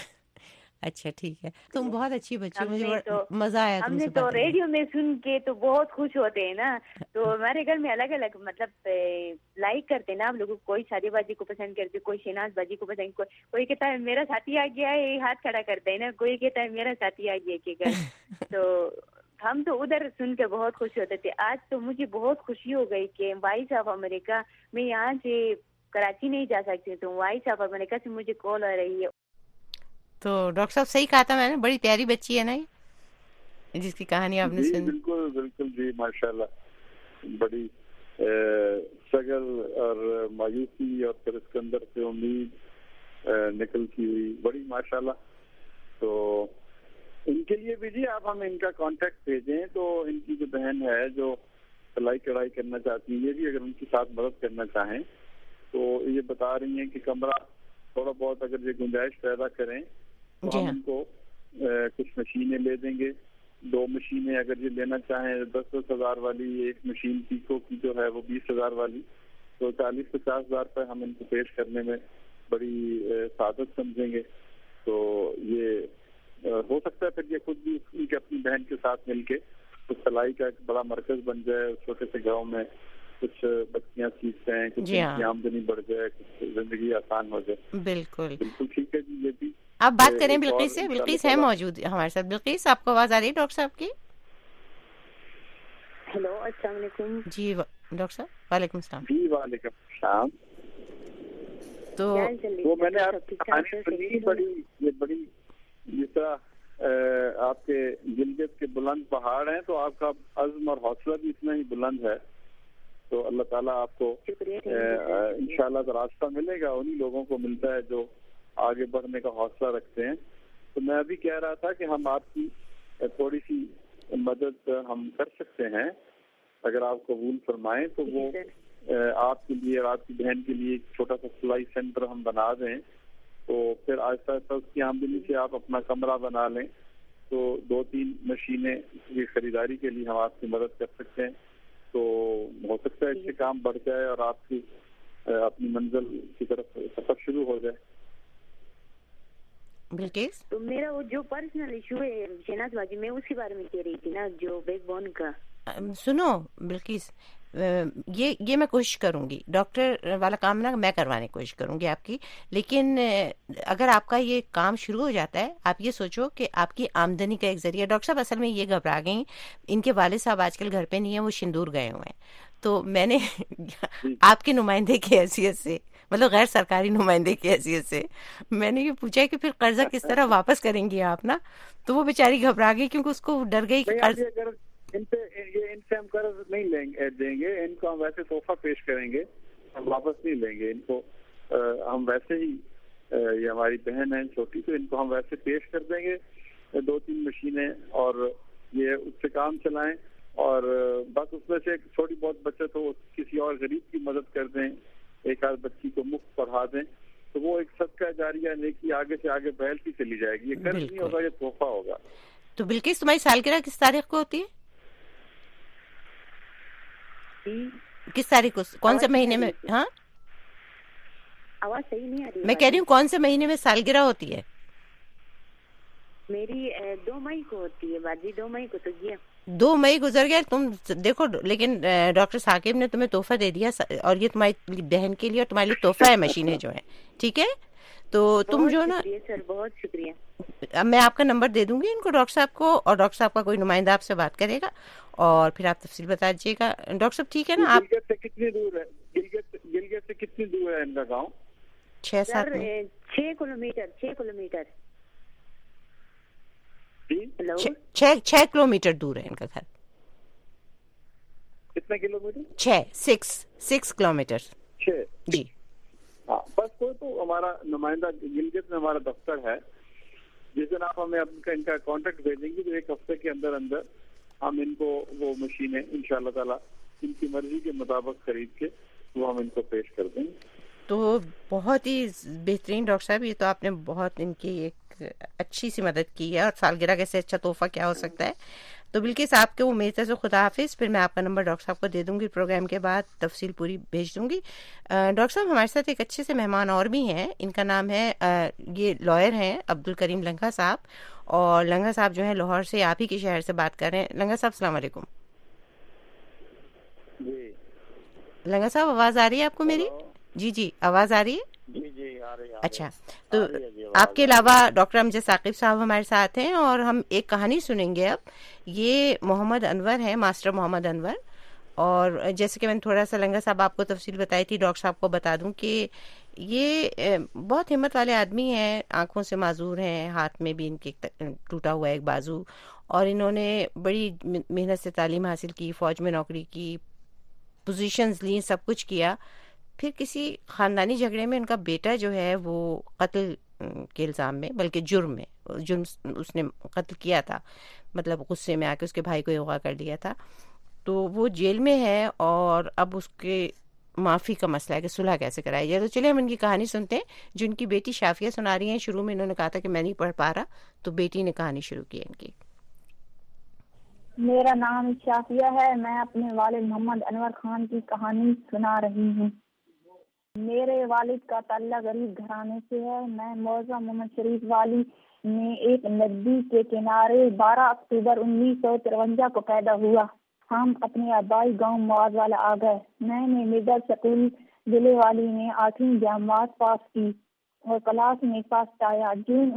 اچھا ٹھیک ہے, تم بہت اچھی بچی, مجھے مزہ آیا. ہم نے تو ریڈیو میں سن کے تو بہت خوش ہوتے ہیں نا, تو ہمارے گھر میں الگ الگ مطلب لائک کرتے ہیں نا ہم لوگ. کوئی شادی بازی کو پسند کرتے, کوئی شہناز بازی کو پسند, کوئی کہتا ہے میرا ساتھی آ گیا ہے, ہاتھ کھڑا کرتے ہیں نا, کوئی کہتا ہے میرا ساتھی آ گیا کہ گھر. تو ہم تو ادھر سن کے بہت خوش ہوتے تھے. آج تو مجھے بہت خوشی ہو گئی کہ وائس آف امریکہ, میں یہاں سے کراچی نہیں جا سکتی, تو وائس آف امریکہ سے مجھے کال آ رہی ہے. تو ڈاکٹر صاحب صحیح کہا تھا میں نے, بڑی پیاری بچی ہے نا یہ جس کی کہانی آپ نے سنی. بالکل بالکل جی, ماشاءاللہ. بڑی سگل اور مایوسی اور پھر اس کے اندر سے امید نکل کی ہوئی بڑی ماشاءاللہ. تو ان کے لیے بھی جی آپ ہمیں ان کا کانٹیکٹ بھیجیں. تو ان کی جو بہن ہے جو سلائی کڑھائی کرنا چاہتی ہیں, یہ بھی اگر ان کے ساتھ مدد کرنا چاہیں تو یہ بتا رہی ہیں کہ کمرہ تھوڑا بہت اگر یہ گنجائش پیدا کریں تو ہم ان کو کچھ مشینیں لے دیں گے. 2 مشینیں اگر یہ لینا چاہیں 10-10 ہزار والی, ایک مشین پیکو کی جو ہے وہ 20 ہزار والی, تو 40-50 ہزار پر ہم ان کو پیش کرنے میں بڑی سعادت سمجھیں گے. تو یہ ہو سکتا ہے پھر یہ خود بھی ان کے اپنی بہن کے ساتھ مل کے کچھ سلائی کا ایک بڑا مرکز بن جائے. چھوٹے سے گاؤں میں کچھ بچیاں سیکھتے ہیں, کچھ کی آمدنی بڑھ جائے, کچھ زندگی آسان ہو جائے. بالکل بالکل ٹھیک ہے جی. یہ بھی آپ بات کریں بلقیس سے. بلقیس ہے موجود ہمارے ساتھ. بلقیس آپ کو آواز آ رہی ہے ڈاکٹر صاحب کی؟ ہیلو السلام علیکم. جی ڈاکٹر صاحب وعلیکم السلام. جی وعلیکم السلام. تو وہ میں نے آپ کی کہانی سنی, بڑی جس طرح آپ کے گلگت کے بلند پہاڑ ہیں تو آپ کا عزم اور حوصلہ بھی اتنا ہی بلند ہے. تو اللہ تعالیٰ آپ کو انشاءاللہ راستہ ملے گا. انہی لوگوں کو ملتا ہے جو آگے بڑھنے کا حوصلہ رکھتے ہیں. تو میں ابھی کہہ رہا تھا کہ ہم آپ کی تھوڑی سی مدد ہم کر سکتے ہیں اگر آپ قبول فرمائیں. تو وہ آپ کے لیے اور آپ کی بہن کے لیے ایک چھوٹا سا سلائی سینٹر ہم بنا دیں. تو پھر آہستہ آہستہ اس کی آمدنی سے آپ اپنا کمرہ بنا لیں. تو 2-3 مشینیں کی خریداری کے لیے ہم آپ کی مدد کر سکتے ہیں. تو ہو سکتا ہے اس سے کام بڑھ جائے اور آپ کی اپنی منزل کی طرف سفر شروع ہو جائے. بلقیس تو میرا وہ جو پرسنل ایشو ہے شہناز باجی, میں اس کے بارے میں کہہ رہی تھی نا, جو بیک بون کا. سنو بلقیس, یہ میں کوشش کروں گی, ڈاکٹر والا کام نا میں کروانے کی کوشش کروں گی آپ کی. لیکن اگر آپ کا یہ کام شروع ہو جاتا ہے, آپ یہ سوچو کہ آپ کی آمدنی کا ایک ذریعہ. ڈاکٹر صاحب اصل میں یہ گھبرا گئیں, ان کے والد صاحب آج کل گھر پہ نہیں ہیں, وہ شندور گئے ہوئے ہیں. تو میں نے آپ کے نمائندے کی حیثیت سے, مطلب غیر سرکاری نمائندے کی حیثیت سے میں نے یہ پوچھا کہ پھر قرضہ کس طرح واپس کریں گی آپ نا. تو وہ بیچاری گھبرا گئی کیونکہ اس کو ڈر گئی کہ قرض ان سے ہم قرض نہیں دیں گے. ان کو ہم ویسے تحفہ پیش کریں گے, ہم واپس نہیں لیں گے. ان کو ہم ویسے ہی, یہ ہماری بہن ہے چھوٹی, تو ان کو ہم ویسے پیش کر دیں گے 2-3 مشینیں, اور یہ اس سے کام چلائیں. اور بس اس میں سے ایک چھوٹی بہت بچت ہو, کسی اور غریب کی مدد کر دیں, 1-8 بچی کو مفت پڑھا دیں. تو وہ ایک صدقہ جاریہ نیکی آگے سے آگے پھیلتی چلی جائے گی. یہ قرض نہیں ہوگا, یہ تحفہ ہوگا. تو بلقیس تمہاری سالگرہ کس تاریخ کو ہوتی ہے؟ کس تاریخ کو, کون سے مہینے میں؟ ہاں آواز صحیح نہیں آ رہی. میں کہہ رہی ہوں کون سے مہینے میں سالگرہ ہوتی ہے؟ میری 2 مئی کو ہوتی ہے باجی. 2 مئی کو تو گیا. 2 مئی گزر گیا. تم دیکھو, لیکن ڈاکٹر ثاقب نے تمہیں تحفہ دے دیا, اور یہ تمہاری بہن کے لیے اور تمہارے لیے تحفہ ہے مشینیں جو ہیں, ٹھیک ہے. تو تم جو نا, سر بہت شکریہ. اب میں آپ کا نمبر دے دوں گی ان کو, ڈاکٹر صاحب کو, اور ڈاکٹر صاحب کا کوئی نمائندہ آپ سے بات کرے گا, اور پھر آپ تفصیل بتا دیجیے گا. ڈاکٹر صاحب ٹھیک ہے نا. آپ گلگت سے کتنی دور ہے, گلگت سے کتنی دور ہے ان کا گاؤں؟ 6-7 6 کلومیٹر. 6 کلومیٹر. 6 کلومیٹر دور ہے ان کا گھر. کتنے کلومیٹر؟ 6 کلومیٹر. 6 جی. ہاں بس تو ہمارا نمائندہ گلگت میں ہمارا دفتر ہے. جس دن آپ ہمیں ان کا کانٹیکٹ بھیجیں گے تو 1 ہفتے کے اندر ہم ان کو وہ مشینیں انشاءاللہ تعالیٰ ان کی مرضی کے مطابق خرید کے وہ ہم ان کو پیش کر دیں گے. تو بہت ہی بہترین ڈاکٹر صاحب, یہ تو آپ نے بہت ان کی ایک اچھی سی مدد کی ہے, اور سالگرہ کیسے اچھا تحفہ کیا ہو سکتا ہے. تو بلکہ آپ کے وہ میری طرف سے خدا حافظ. پھر میں آپ کا نمبر ڈاکٹر صاحب کو دے دوں گی, پروگرام کے بعد تفصیل پوری بھیج دوں گی. ڈاکٹر صاحب ہمارے ساتھ ایک اچھے سے مہمان اور بھی ہیں, ان کا نام ہے, یہ لائر ہیں عبدالکریم لنگھا صاحب, اور لنگھا صاحب جو ہیں لاہور سے, آپ ہی کے شہر سے بات کر رہے ہیں. لنگھا صاحب السلام علیکم. جی لنگھا صاحب آواز آ رہی ہے آپ کو میری؟ جی آواز آ رہی ہے. جی آ رہی ہے. اچھا, تو آپ کے علاوہ ڈاکٹر امجد ثاقب صاحب ہمارے ساتھ ہیں, اور ہم ایک کہانی سنیں گے اب. یہ محمد انور ہیں, ماسٹر محمد انور. اور جیسے کہ میں نے تھوڑا سا لنگا صاحب آپ کو تفصیل بتائی تھی, ڈاکٹر صاحب کو بتا دوں کہ یہ بہت ہمت والے آدمی ہیں, آنکھوں سے معذور ہیں, ہاتھ میں بھی ان کے ٹوٹا ہوا ہے ایک بازو, اور انہوں نے بڑی محنت سے تعلیم حاصل کی, فوج میں نوکری کی, پوزیشنز لی, سب کچھ کیا. پھر کسی خاندانی جھگڑے میں ان کا بیٹا جو ہے وہ قتل کے الزام میں، بلکہ جرم اس نے قتل کیا تھا، مطلب غصے میں آ کے اس کے بھائی کو اغوا کر دیا تھا، تو وہ جیل میں ہے اور اب اس کے معافی کا مسئلہ ہے کہ صلح کیسے کرائی جائے. تو چلے ہم ان کی کہانی سنتے ہیں جو ان کی بیٹی شافیہ سنا رہی ہیں. شروع میں انہوں نے کہا تھا کہ میں نہیں پڑھ پا رہا، تو بیٹی نے کہانی شروع کی ان کی. میرا نام شافیہ ہے. میں اپنے والد محمد انور خان کی کہانی سنا رہی ہوں. میرے والد کا تعلق غریب گھرانے سے ہے. میں موضع محمد شریف والی میں ایک ندی کے کنارے 12 اکتوبر 1953 کو پیدا ہوا. ہم اپنے آبائی گاؤں مواد والا آ گئے. میں نے مڈل سکول ضلع والی میں 8ویں جماعت پاس کی اور کلاس میں فرسٹ آیا. جون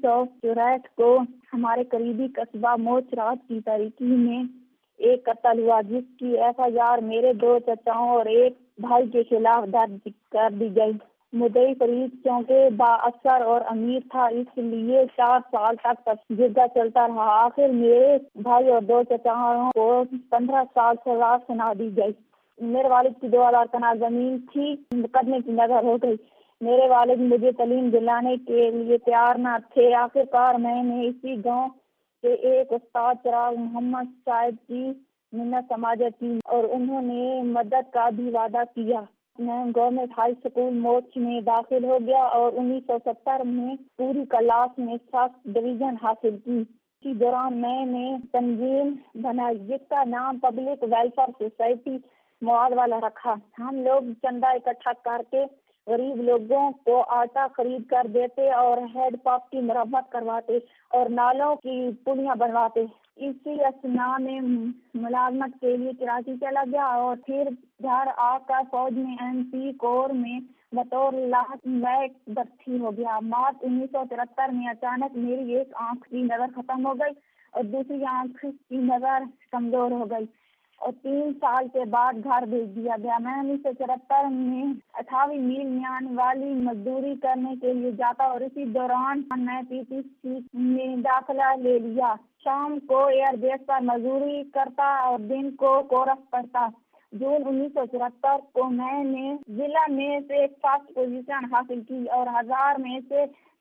1964 کو ہمارے قریبی قصبہ موچ رات کی تاریکی میں ایک قتل ہوا جس کی FIR میرے 2 چچاؤں اور ایک بھائی کے خلاف درج کر دی گئی. مدعی فرید چونکہ با اثر اور امیر تھا، اس لیے 4 سال تک تجزیہ چلتا رہا. آخر میرے بھائی اور 2 چچاؤں کو 15 سال سزا سنا دی گئی. میرے والد کی 2000 کنال زمین تھی، مقدمے کی نظر ہو گئی. میرے والد مجھے تعلیم دلانے کے لیے تیار نہ تھے. آخرکار میں نے اسی گاؤں کے ایک استاد چراغ محمد صاحب کی منت سماجت کی اور انہوں نے مدد کا بھی وعدہ کیا. میں گورنمنٹ ہائی اسکول موچ میں داخل ہو گیا اور 1970 میں پوری کلاس میں فرسٹ ڈویژن حاصل کی. اسی دوران میں نے تنظیم بنائی جس کا نام پبلک ویلفیئر سوسائٹی مواد والا رکھا. ہم لوگ چندہ اکٹھا کر کے غریب لوگوں کو آٹا خرید کر دیتے اور ہیڈ پمپ کی مرمت کرواتے اور نالوں کی پلیاں بنواتے. اسی اثناء میں ملازمت کے لیے کراچی چلا گیا اور پھر گھر آ کر فوج میں MP کور میں بطور لاحق میک بھرتی ہو گیا. مارچ 1973 میں اچانک میری ایک آنکھ کی نظر ختم ہو گئی اور دوسری آنکھ کی نظر کمزور ہو گئی اور 3 سال کے بعد گھر بھیج دیا گیا. میں 1974 میں 28 میل میان والی مزدوری کرنے کے لیے جاتا اور اسی دوران میں PTC میں داخلہ لے لیا. شام کو ایئر بیس پر مزدوری کرتا اور دن کو کورس پڑھتا. جون 1974 کو میں نے ضلع میں سے فرسٹ پوزیشن حاصل کی اور 1000 میں سے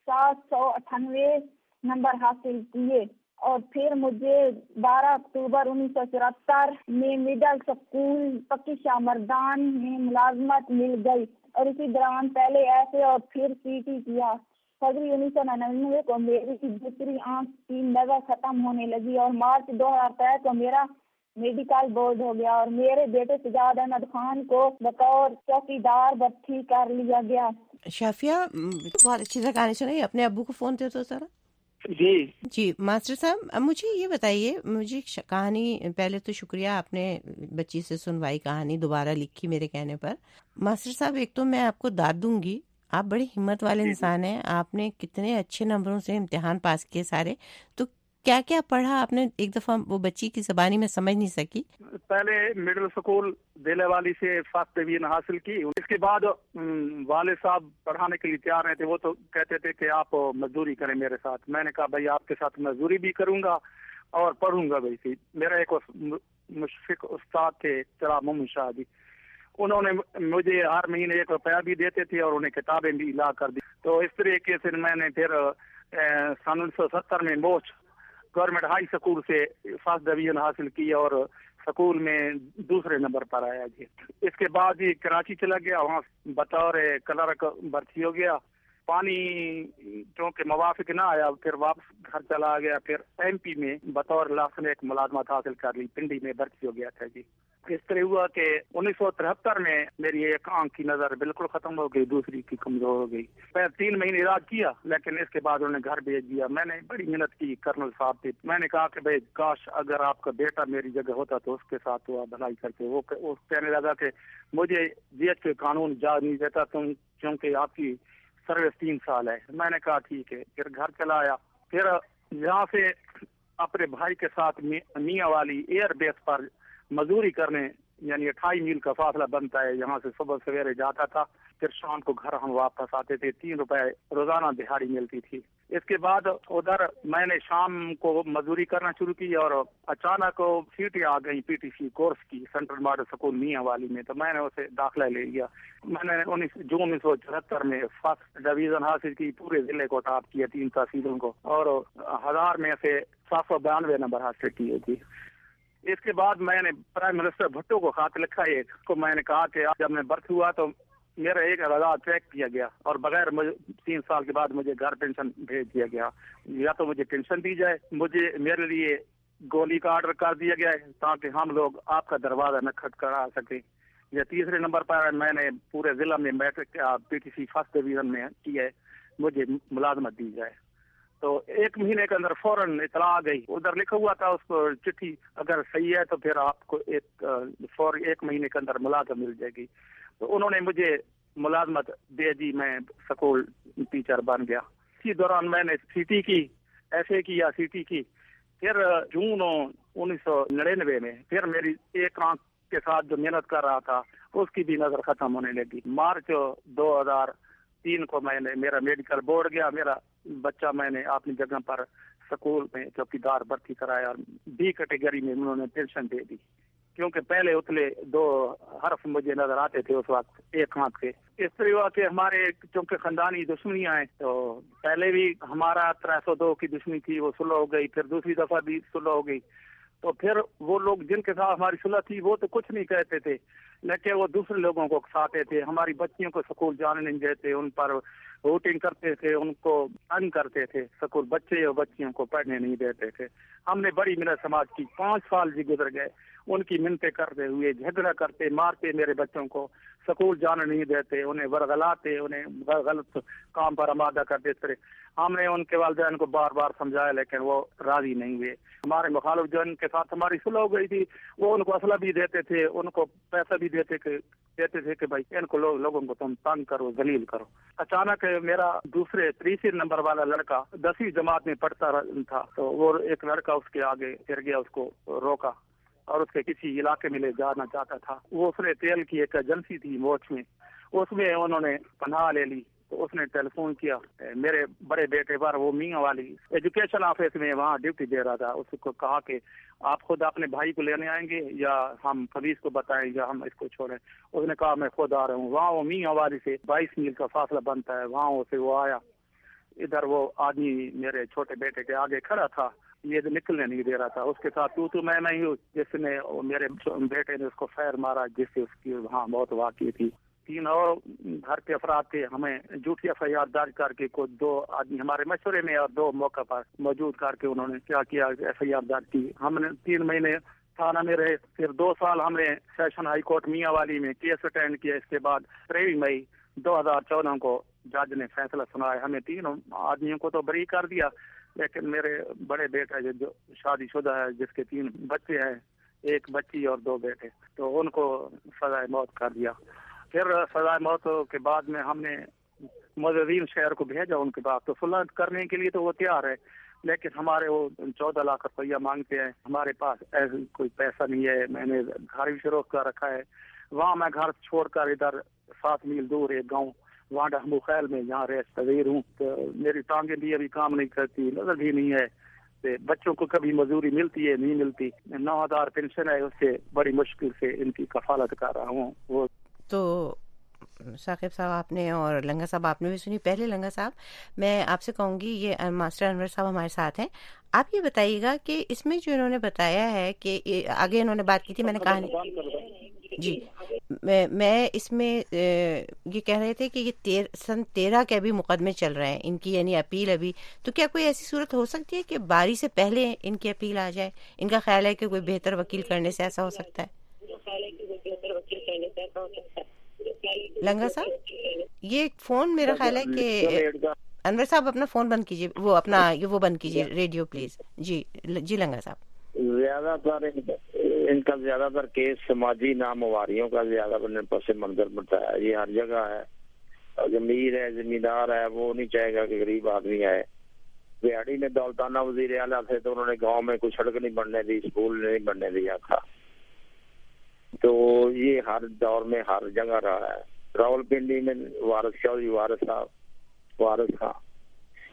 798 نمبر حاصل کیے اور پھر مجھے 12 اکتوبر 1974 میں مڈل سکول پکی شاہ مردان میں ملازمت مل گئی اور اسی دوران پہلے ایسے اور پھر CT کیا. فروری 1999 کو میری دوسری آنکھ کی نظر ختم ہونے لگی اور مارچ 2003 کو میرا میڈیکل بورڈ ہو گیا اور میرے بیٹے سجاد احمد خان کو بطور چوکیدار بھرتی کر لیا گیا. شافیہ بہت اچھی طرح کہانی سنائی. اپنے ابو کو فون دے تو ذرا. جی ماسٹر صاحب مجھے یہ بتائیے، مجھے کہانی پہلے تو شکریہ آپ نے بچی سے سنوائی کہانی دوبارہ لکھی میرے کہنے پر. ماسٹر صاحب ایک تو میں آپ کو داد دوں گی، آپ بڑی ہمت والے انسان ہیں. آپ نے کتنے اچھے نمبروں سے امتحان پاس کیے سارے. تو کیا کیا پڑھا آپ نے؟ ایک دفعہ وہ بچی کی زبانی میں سمجھ نہیں سکی. پہلے مڈل سکول ضلع والی سے فرسٹ ڈویژن حاصل کی. اس کے بعد والد صاحب پڑھانے کے لیے تیار رہے تھے. وہ تو کہتے تھے کہ آپ مزدوری کریں میرے ساتھ. میں نے کہا بھائی آپ کے ساتھ مزدوری بھی کروں گا اور پڑھوں گا بھی. میرا ایک مشفق استاد تھے چراغ محمد شاہ جی، انہوں نے مجھے ہر مہینے 1 روپیہ بھی دیتے تھے اور انہیں کتابیں بھی لا کر دی. تو اس طریقے سے میں نے پھر سن 1970 میں موچ گورنمنٹ ہائی اسکول سے فرسٹ ڈویژن حاصل کی اور سکول میں دوسرے نمبر پر آیا جی. اس کے بعد ہی کراچی چلا گیا، وہاں بطور کلرک بھرتی ہو گیا. پانی چونکہ موافق نہ آیا پھر واپس گھر چلا گیا. پھر MP میں بطور لاسن ایک ملازمت حاصل کر لی، پنڈی میں بھرتی ہو گیا تھا جی. اس طرح ہوا کہ 1973 میں میری ایک آنکھ کی نظر بالکل ختم ہو گئی، دوسری کی کمزور ہو گئی. میں 3 مہینے علاج کیا لیکن اس کے بعد انہوں نے گھر بھیج دیا. میں نے بڑی محنت کی کرنل صاحب تھے. میں نے کہا کہ بھائی کاش اگر آپ کا بیٹا میری جگہ ہوتا تو اس کے ساتھ وہ بھلائی کرتے. وہ کہنے لگا کہ مجھے جیت کے قانون اجازت نہیں دیتا کیونکہ آپ کی سروس 3 سال ہے. میں نے کہا ٹھیک ہے. پھر گھر چلا آیا. پھر یہاں سے اپنے بھائی کے ساتھ میاں والی ایئر بیس پر مزدوری کرنے، یعنی 28 میل کا فاصلہ بنتا ہے، یہاں سے صبح سویرے جاتا تھا. پھر شام کو گھر ہم واپس آتے تھے. 3 روپے روزانہ دہاڑی ملتی تھی. اس کے بعد ادھر میں نے شام کو مزدوری کرنا شروع کی اور اچانک سیٹیں آ گئی پی ٹی سی کورس کی central model school Mianwali میں، تو میں نے اسے داخلہ لے لیا۔ میں نے جون 1974 میں فرسٹ ڈویژن حاصل کی، پورے ضلع کو ٹاپ کیا 3 تحصیلوں کو، اور 1000 میں سے 792 نمبر حاصل کیے تھی۔ اس کے بعد میں نے پرائم منسٹر بھٹو کو خط لکھا ایک کو، میں نے کہا کہ جب میں برتھ ہوا تو میرا 1000 ٹریک کیا گیا اور بغیر 3 سال کے بعد مجھے گھر پینشن بھیج دیا گیا، یا تو مجھے پینشن دی جائے، مجھے میرے لیے گولی کا آرڈر کر دیا گیا ہے تاکہ ہم لوگ آپ کا دروازہ نہ کھٹکھٹا سکیں، یا تیسرے نمبر پر میں نے پورے ضلع میں matric P T C first division میں کی ہے، مجھے ملازمت دی جائے۔ تو 1 مہینے کے اندر فوراً اطلاع آ گئی، ادھر لکھا ہوا تھا اس کو چٹھی اگر صحیح ہے تو پھر آپ کو 1 مہینے کے اندر ملازمت مل جائے گی۔ تو انہوں نے مجھے ملازمت دے دی، میں سکول ٹیچر بن گیا۔ اسی دوران میں نے سی ٹی کی، ایف اے کی یا سی ٹی کی۔ پھر جون 1999 میں پھر میری ایک آنکھ کے ساتھ جو محنت کر رہا تھا اس کی بھی نظر ختم ہونے لگی۔ مارچ 2003 کو میں نے میرا میڈیکل بورڈ گیا، میرا بچہ میں نے اپنی جگہ پر سکول میں چوکیدار بھرتی کرایا اور بی کیٹیگری میں انہوں نے پینشن دے دی، کیونکہ پہلے اتلے 2 حرف مجھے نظر آتے تھے اس وقت ایک ہاتھ کے۔ اس طرح ہوا کہ ہمارے چونکہ خاندانی دشمنیاں ہیں، تو پہلے بھی ہمارا 302 کی دشمنی تھی، وہ صلح ہو گئی، پھر دوسری دفعہ بھی صلح ہو گئی۔ تو پھر وہ لوگ جن کے ساتھ ہماری صلح تھی وہ تو کچھ نہیں کہتے تھے، لیکن وہ دوسرے لوگوں کو اکساتے تھے، ہماری بچیوں کو سکول جانے نہیں دیتے، ان پر ووٹنگ کرتے تھے، ان کو تنگ کرتے تھے، سکول بچے اور بچیوں کو پڑھنے نہیں دیتے تھے۔ ہم نے بڑی محنت سماج کی، 5 سال جی گزر گئے ان کی منتیں کرتے ہوئے، جھگڑا کرتے، مارتے میرے بچوں کو، سکول جانے نہیں دیتے، انہیں ورغلاتے، انہیں غلط کام پر آمادہ کر دیتے۔ ہم نے ان کے والدین کو بار بار سمجھایا لیکن وہ راضی نہیں ہوئے۔ ہمارے مخالف جو ان کے ساتھ ہماری صلح ہو گئی تھی وہ ان کو اسلحہ بھی دیتے تھے، ان کو پیسہ بھی دیتے تھے کہ بھائی ان کو لوگوں کو تم تنگ کرو، ذلیل کرو۔ اچانک میرا دوسرے 3 نمبر والا لڑکا 10ویں جماعت میں پڑھتا تھا، تو وہ ایک لڑکا اس کے آگے گر گیا، اس کو روکا اور اس کے کسی علاقے میں لے جانا چاہتا تھا۔ وہ اس نے تیل کی ایک ایجنسی تھی موچ میں، اس میں انہوں نے پناہ لے لی۔ تو اس نے ٹیلی فون کیا میرے بڑے بیٹے پر، وہ میاں والی ایجوکیشن آفس میں وہاں ڈیوٹی دے رہا تھا، اس کو کہا کہ آپ خود اپنے بھائی کو لینے آئیں گے یا ہم پولیس کو بتائیں یا ہم اس کو چھوڑیں؟ اس نے کہا میں خود آ رہا ہوں۔ وہاں وہ میاں والی سے 22 میل کا فاصلہ بنتا ہے، وہاں سے وہ آیا، ادھر وہ آدمی میرے چھوٹے بیٹے کے آگے کھڑا تھا، یہ نکلنے نہیں دے رہا تھا، اس کے ساتھ تو میں نہیں ہوں، جس نے میرے بیٹے نے اس کو فائر مارا جس سے اس کی وہاں موت واقع تھی۔ 3 اور گھر کے افراد تھے، ہمیں جھوٹی FIR درج کر کے 2 آدمی ہمارے مشورے میں اور 2 موقع پر موجود کر کے انہوں نے کیا کیا FIR درج کی۔ ہم نے 3 مہینے تھانہ میں رہے، پھر 2 سال ہم نے سیشن ہائی کورٹ میاں والی میں کیس اٹینڈ کیا۔ اس کے بعد 23 مئی 2014 کو جج نے فیصلہ سنایا، ہمیں 3 آدمیوں کو تو بری کر دیا، لیکن میرے بڑے بیٹا جو شادی شدہ ہے جس کے 3 بچے ہیں، 1 بچی اور 2 بیٹے، تو ان کو سزائے موت کر دیا۔ پھر سزائے موت کے بعد میں ہم نے مظہرین شہر کو بھیجا ان کے بعد، تو صلح کرنے کے لیے تو وہ تیار ہے، لیکن ہمارے وہ 14 لاکھ روپیہ مانگتے ہیں، ہمارے پاس ایسا کوئی پیسہ نہیں ہے۔ میں نے گھر بھی فروخت کر رکھا ہے، وہاں میں گھر چھوڑ کر ادھر 7 میل دور ایک گاؤں وہاں ڈہمو خیل میں جہاں رہائش پذیر ہوں، تو میری ٹانگیں بھی ابھی کام نہیں کرتی، نظر بھی نہیں ہے، بچوں کو کبھی مزدوری ملتی ہے نہیں ملتی، 9000 پینشن ہے، اس سے بڑی مشکل سے ان کی کفالت کر رہا ہوں۔ وہ تو ثاقب صاحب آپ نے اور لنگا صاحب آپ نے بھی سنی۔ پہلے لنگا صاحب میں آپ سے کہوں گی، یہ ماسٹر انور صاحب ہمارے ساتھ ہیں، آپ یہ بتائیے گا کہ اس میں جو انہوں نے بتایا ہے کہ آگے انہوں نے بات کی تھی، میں نے کہا جی میں اس میں یہ کہہ رہے تھے کہ یہ سن 13 کے ابھی مقدمے چل رہے ہیں ان کی، یعنی اپیل ابھی، تو کیا کوئی ایسی صورت ہو سکتی ہے کہ باری سے پہلے ان کی اپیل آ جائے؟ ان کا خیال ہے کہ کوئی بہتر وکیل کرنے سے ایسا ہو سکتا ہے؟ لنگا صاحب یہ فون میرا خیال ہے کہ انور صاحب اپنا فون بند کیجیے، وہ اپنا وہ بند کیجیے ریڈیو پلیز۔ جی لنگا صاحب، زیادہ تر ان کا زیادہ تر کیس سماجی نامواریوں کا زیادہ پس منظر بنتا ہے، یہ ہر جگہ ہے۔ امیر ہے، زمیندار ہے، وہ نہیں چاہے گا کہ غریب آدمی آئے۔ بہاڑی نے دولتانہ وزیر اعلیٰ تھے تو انہوں نے گاؤں میں کوئی سڑک نہیں بننے دی، اسکول نہیں بننے دیا تھا، تو یہ ہر دور میں ہر جگہ رہا ہے۔ راول پنڈی میں وارث چودھری وارث خان،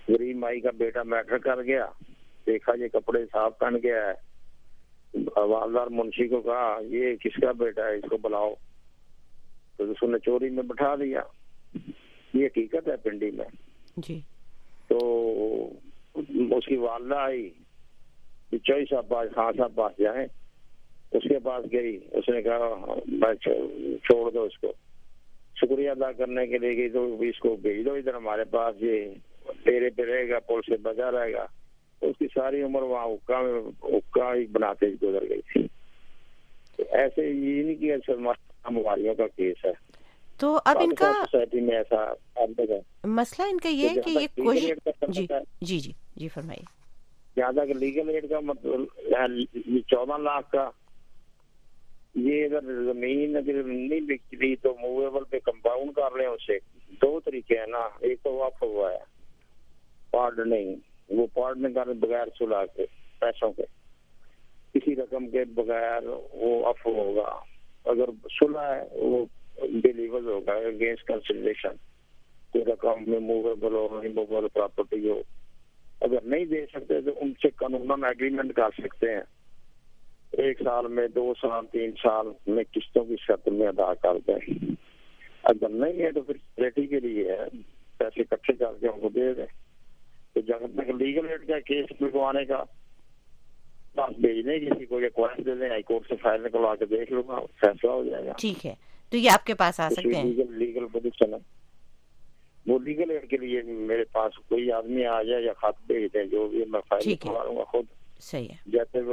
غریب مائی کا بیٹا میٹر کر گیا, دیکھا یہ کپڑے صاف پہن گیا ہے, حوالدار منشی کو کہا یہ کس کا بیٹا ہے, اس کو بلاؤ, تو اس نے چوری میں بٹھا دیا. یہ حقیقت ہے پنڈی میں جی. تو اس کی والدہ آئی, چوئی صاحب پاس, خان صاحب پاس جائیں, اس کے پاس گئی, اس نے کہا میں چھوڑ دو اس کو, شکریہ ادا کرنے کے لیے گئی تو اس کو بھیج دو ادھر ہمارے پاس, یہ ٹیرے پہ رہے گا, پول سے بچا رہے گا. اس کی ساری عمر وہاں حکا ہی بناتے گزر گئی تھی. ایسے یہ نہیں کہ ہماریوں کا کیس ہے. تو اب ان کا سوسائٹی میں ایسا مسئلہ ان کا یہ ہے کہ یہ کوشش جی جی جی جی فرمائیے. جہاں تک لیگل ایڈ کا مطلب 14 لاکھ کا, یہ اگر زمین اگر نہیں بکتی تو موویبل پہ کمپاؤنڈ کر رہے ہیں. اس سے 2 طریقے ہیں نا, ایک تو وقف ہوا ہے پارڈننگ, وہ پارڈننگ کر بغیر صلح کے پیسوں کے, کسی رقم کے بغیر وہ وقف ہوگا. اگر صلح ہے وہ ڈیلیور ہوگا اگینسٹ کنسیڈریشن, کوئی رقم میں موویبل ہو, ریموویبل پراپرٹی ہو. اگر نہیں دے سکتے تو ان سے قانوناً ایگریمنٹ کر سکتے ہیں, 1 سال میں, 2 سال, 3 سال میں قسطوں کی شکل میں ادا کر دیں. اگر نہیں ہے تو پھر چیریٹی کے لیے ہے, پیسے اکٹھے کر کے ان کو دے دیں. تو جب تک لیگل ایڈ کا کیس لگوانے کا پاس بھیج دیں کسی کو, یا کوائنٹ دے دیں, ہائی کورٹ سے فائل نکلوا کے دیکھ لوں گا, فیصلہ ہو جائے گا. ٹھیک ہے, تو یہ آپ کے پاس آ سکتے ہیں لیگل پوزیشن ہے. وہ لیگل ایڈ کے لیے میرے پاس کوئی آدمی آ جائے یا خط بھیج دیں, جو بھی میں فائل نکلوا لوں گا خود. صحیح ہے.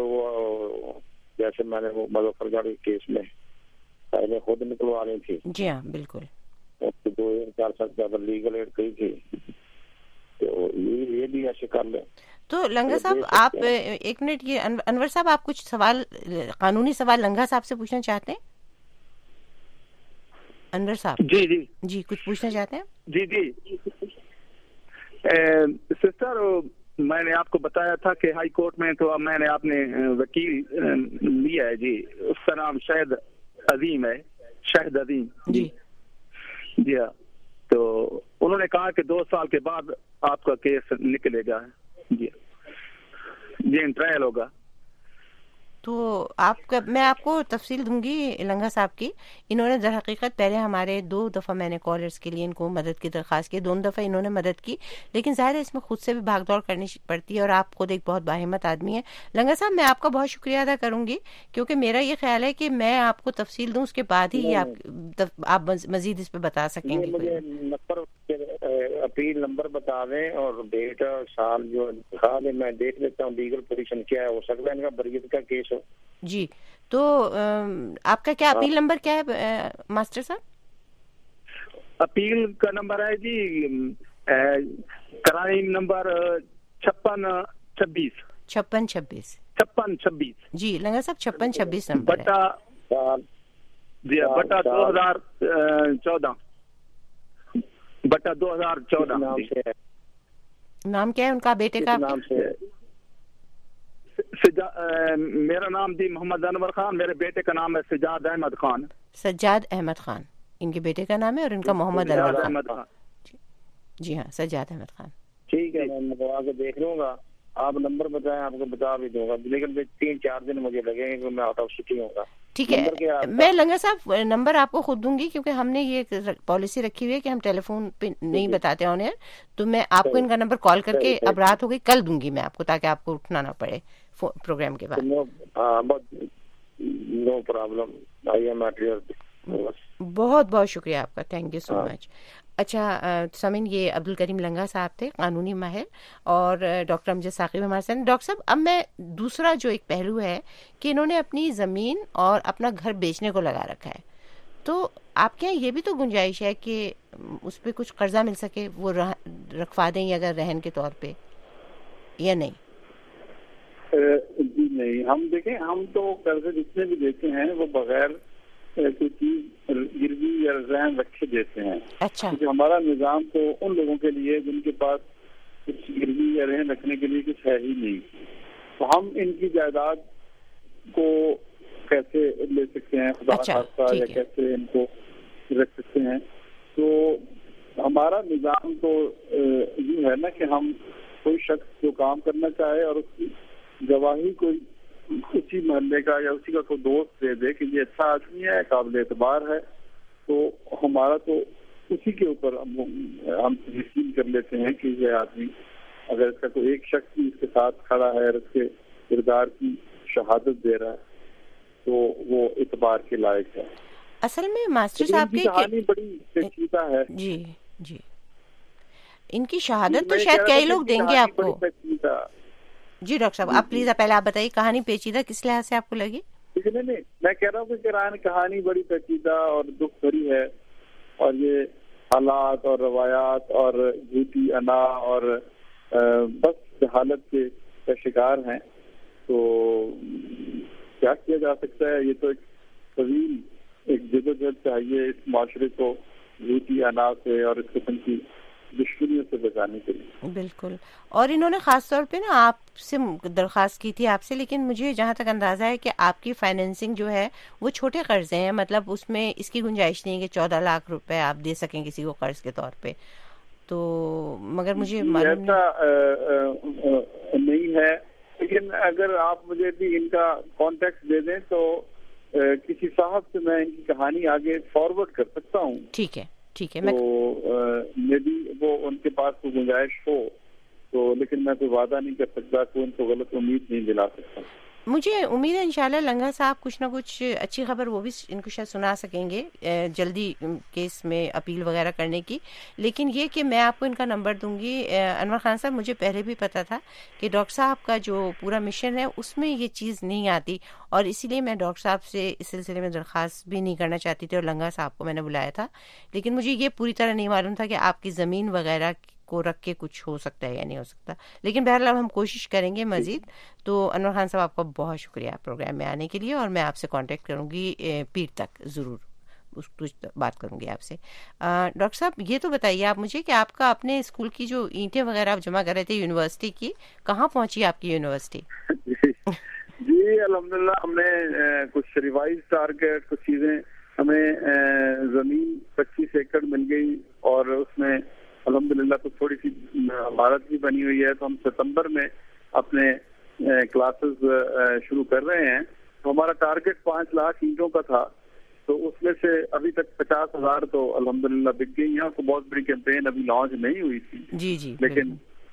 جیسے میں نے وہ مظفر گڑھ کیس میں فائلیں خود نکلوا لی تھی. جی ہاں بالکل. 2 کر سکتا اگر لیگل ایڈ کی تھی تو یہ بھی ایسے کر لیں. تو لنگا صاحب آپ 1 منٹ, یہ انور صاحب آپ کچھ سوال, قانونی سوال لنگا صاحب سے پوچھنا چاہتے ہیں؟ انور صاحب جی جی جی کچھ پوچھنا چاہتے ہیں؟ جی جی سسٹر, میں نے آپ کو بتایا تھا کہ ہائی کورٹ میں تو اب میں نے اپنے وکیل لیا ہے جی, اس کا نام شاہد عظیم ہے, شاہد عظیم جی جی ہاں. تو انہوں نے کہا کہ 2 سال کے بعد آپ کا کیس نکلے گا جی, یہ ٹرائل ہوگا. تو آپ کا میں آپ کو تفصیل دوں گی لنگا صاحب کی. انہوں نے در حقیقت پہلے ہمارے 2 دفعہ میں نے کالرز کے لیے ان کو مدد کی درخواست کی, 2 دفعہ انہوں نے مدد کی, لیکن ظاہر ہے اس میں خود سے بھی بھاگ دوڑ کرنی پڑتی ہے, اور آپ خود ایک بہت باہمت آدمی ہیں. لنگا صاحب میں آپ کا بہت شکریہ ادا کروں گی, کیونکہ میرا یہ خیال ہے کہ میں آپ کو تفصیل دوں, اس کے بعد ہی آپ مزید اس پہ بتا سکیں گے. مجھے اپیل نمبر بتا دیں اور ڈیٹ اور سال جو دکھا دیں, میں دیکھ لیتا ہوں لیگل پوزیشن کیا ہے. ہو سکتا ہے ان کا بریت کا کیس ہو. جی تو آپ کا کیا اپیل نمبر کیا ہے ماسٹر صاحب؟ اپیل کا نمبر ہے جی کرائم نمبر 5626 جی لنگا صاحب 5626 نمبر بٹا 2014 نام کیا ہے ان کا بیٹے کا؟ نام سے میرا نام جی محمد انور خان, میرے بیٹے کا نام ہے سجاد احمد خان. سجاد احمد خان ان کے بیٹے کا نام ہے, اور ان کا محمد انور خان. جی ہاں سجاد احمد خان. ٹھیک ہے, میں منگوا کے دیکھ لوں گا. آپ نمبر بتائیں, آپ کو بتا بھی دوں گا, لیکن 3-4 دن مجھے لگیں گے کہ میں آؤٹ آف سٹی ہوں گا. ٹھیک ہے, میں لنگا صاحب نمبر آپ کو خود دوں گی, کیونکہ ہم نے یہ پالیسی رکھی ہوئی ہے کہ ہم ٹیلی فون پہ نہیں بتاتے آن ایئر. تو میں آپ کو ان کا نمبر کال کر کے, اب رات ہو گئی, کل دوں گی میں آپ کو, تاکہ آپ کو اٹھنا نہ پڑے پروگرام کے بعد. نو پرابلم, بہت بہت شکریہ آپ کا, تھینک یو سو مچ. اچھا سامعین, یہ عبد الکریم لنگا صاحب تھے, قانونی ماہر, اور ڈاکٹر امجد ثاقب ہمارے ساتھ. ڈاکٹر صاحب اب میں دوسرا جو ایک پہلو ہے کہ انہوں نے اپنی زمین اور اپنا گھر بیچنے کو لگا رکھا ہے, تو آپ کے یہاں یہ بھی تو گنجائش ہے کہ اس پہ کچھ قرضہ مل سکے, وہ رکھوا دیں اگر رہن کے طور پہ, یا نہیں؟ جی نہیں, ہم دیکھیں, ہم تو قرضے جتنے بھی دیتے ہیں وہ بغیر کوئی چیز گروی یا رہن رکھے دیتے ہیں. اچھا. کیونکہ ہمارا نظام تو ان لوگوں کے لیے جن کے پاس کچھ گروی یا رہن رکھنے کے لیے کچھ ہے ہی نہیں, تو ہم ان کی جائیداد کو کیسے لے سکتے ہیں خدا خاصہ, یا کیسے ان کو رکھ سکتے ہیں. تو ہمارا نظام تو یہ ہے نا کہ ہم کوئی شخص جو کام کرنا چاہے اور اس کی گواہی کوئی اسی محلے کا یا اسی کا کوئی دوست دے دے کہ یہ اچھا آدمی ہے, قابل اعتبار ہے, تو ہمارا تو اسی کے اوپر ہم یقین کر لیتے ہیں کہ یہ آدمی اگر اس کا کوئی ایک شخص بھی اس کے ساتھ کھڑا ہے اور اس کے کردار کی شہادت دے رہا ہے تو وہ اعتبار کے لائق ہے. اصل میں ماسٹر صاحب کی کہانی بڑی پیچیدہ ہے. جی جی, ان کی شہادت تو شاید کئی لوگ دیں گے آپ کو. جی ڈاکٹر صاحب آپ پلیز پہلے آپ بتائیے کہانی پیچیدہ کس لحاظ سے آپ کو لگی؟ نہیں, میں کہہ رہا ہوں کہ کہانی بڑی پیچیدہ اور دکھ بھری ہے, اور یہ حالات اور روایات اور جھوٹی انا اور بس جہالت کے شکار ہیں. تو کیا کیا جا سکتا ہے, یہ تو ایک طویل ایک جدوجہد چاہیے اس معاشرے کو جھوٹی انا سے اور اس قسم کی دشمنیوں سے بچانے کے لیے. بالکل, اور انہوں نے خاص طور پہ نا آپ سے درخواست کی تھی آپ سے, لیکن مجھے جہاں تک اندازہ ہے کہ آپ کی فائنینسنگ جو ہے وہ چھوٹے قرضے ہیں, مطلب اس میں اس کی گنجائش نہیں ہے کہ 14 لاکھ روپے آپ دے سکیں کسی کو قرض کے طور پہ. تو مگر مجھے معلوم نہیں ہے, لیکن اگر آپ مجھے بھی ان کا کانٹیکٹ دے دیں تو کسی صاحب سے میں ان کی کہانی آگے فارورڈ کر سکتا ہوں. ٹھیک ہے ٹھیک ہے, تو میں بھی وہ ان کے پاس کوئی گنجائش ہو تو, لیکن میں کوئی وعدہ نہیں کر سکتا, کوئی ان کو غلط امید نہیں دلا سکتا. مجھے امید ہے انشاءاللہ لنگا صاحب کچھ نہ کچھ اچھی خبر وہ بھی ان کو شاید سنا سکیں گے جلدی کیس میں اپیل وغیرہ کرنے کی. لیکن یہ کہ میں آپ کو ان کا نمبر دوں گی. انور خان صاحب مجھے پہلے بھی پتا تھا کہ ڈاکٹر صاحب کا جو پورا مشن ہے اس میں یہ چیز نہیں آتی, اور اسی لیے میں ڈاکٹر صاحب سے اس سلسلے میں درخواست بھی نہیں کرنا چاہتی تھی, اور لنگا صاحب کو میں نے بلایا تھا. لیکن مجھے یہ پوری طرح نہیں معلوم تھا کہ آپ کی زمین وغیرہ کو رکھ کے کچھ ہو سکتا ہے یا نہیں ہو سکتا. لیکن بہرحال ہم کوشش کریں گے مزید. تو انور خان صاحب آپ کا بہت شکریہ پروگرام میں آنے کے لیے, اور میں آپ سے کانٹیکٹ کروں گی پیر تک, ضرور کچھ بات کروں گی آپ سے. ڈاکٹر صاحب یہ تو بتائیے آپ مجھے کہ آپ کا اپنے اسکول کی جو اینٹیں وغیرہ آپ جمع کر رہے تھے یونیورسٹی کی, کہاں پہنچی آپ کی یونیورسٹی؟ جی الحمدللہ ہم نے کچھ ریوائز ٹارگیٹ, کچھ چیزیں, ہمیں زمین 25 ایکڑ مل گئی, اور اس میں الحمدللہ تو تھوڑی سی عمارت بھی بنی ہوئی ہے. تو ہم ستمبر میں اپنے کلاسز شروع کر رہے ہیں. تو ہمارا ٹارگیٹ 5 لاکھ اینٹوں کا تھا, تو اس میں سے ابھی تک 50,000 تو الحمدللہ بک گئی ہیں. تو بہت بڑی کیمپین ابھی لانچ نہیں ہوئی تھی, جی جی, لیکن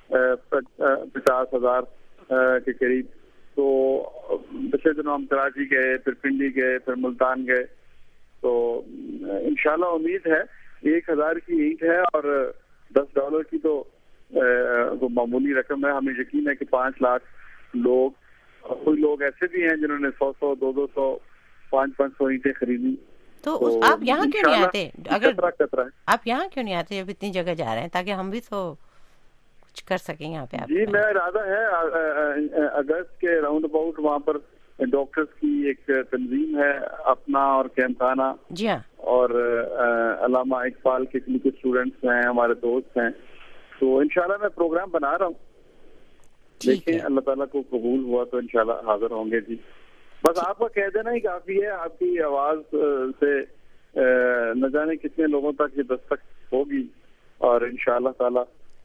50,000 کے قریب. تو پچھلے دنوں ہم کراچی گئے, پھر پنڈی گئے, پھر ملتان گئے. تو انشاءاللہ امید ہے 1,000 کی اینٹ ہے اور $10 کی تو وہ معمولی رقم ہے. ہمیں یقین ہے کہ 5 لاکھ لوگ, کوئی لوگ ایسے بھی ہیں جنہوں نے 100 200 500 اینٹیں خریدی. تو آپ یہاں کیوں نہیں آتے؟ اگر آپ یہاں کیوں نہیں آتے جب اتنی جگہ جا رہے ہیں, تاکہ ہم بھی تو کچھ کر سکیں یہاں پہ. جی میرا ارادہ ہے اگست کے راؤنڈ اباؤٹ وہاں پر ڈاکٹرز کی ایک تنظیم ہے اپنا اور کیمپ خانہ, جی ہاں, اور علامہ اقبال کے کچھ اسٹوڈنٹس ہیں, ہمارے دوست ہیں. تو انشاءاللہ میں پروگرام بنا رہا ہوں, دیکھیں اللہ تعالیٰ کو قبول ہوا تو انشاءاللہ حاضر ہوں گے. جی بس آپ کا کہہ دینا ہی کافی ہے, آپ کی آواز سے نہ جانے کتنے لوگوں تک یہ دستک ہوگی, اور انشاءاللہ تعالیٰ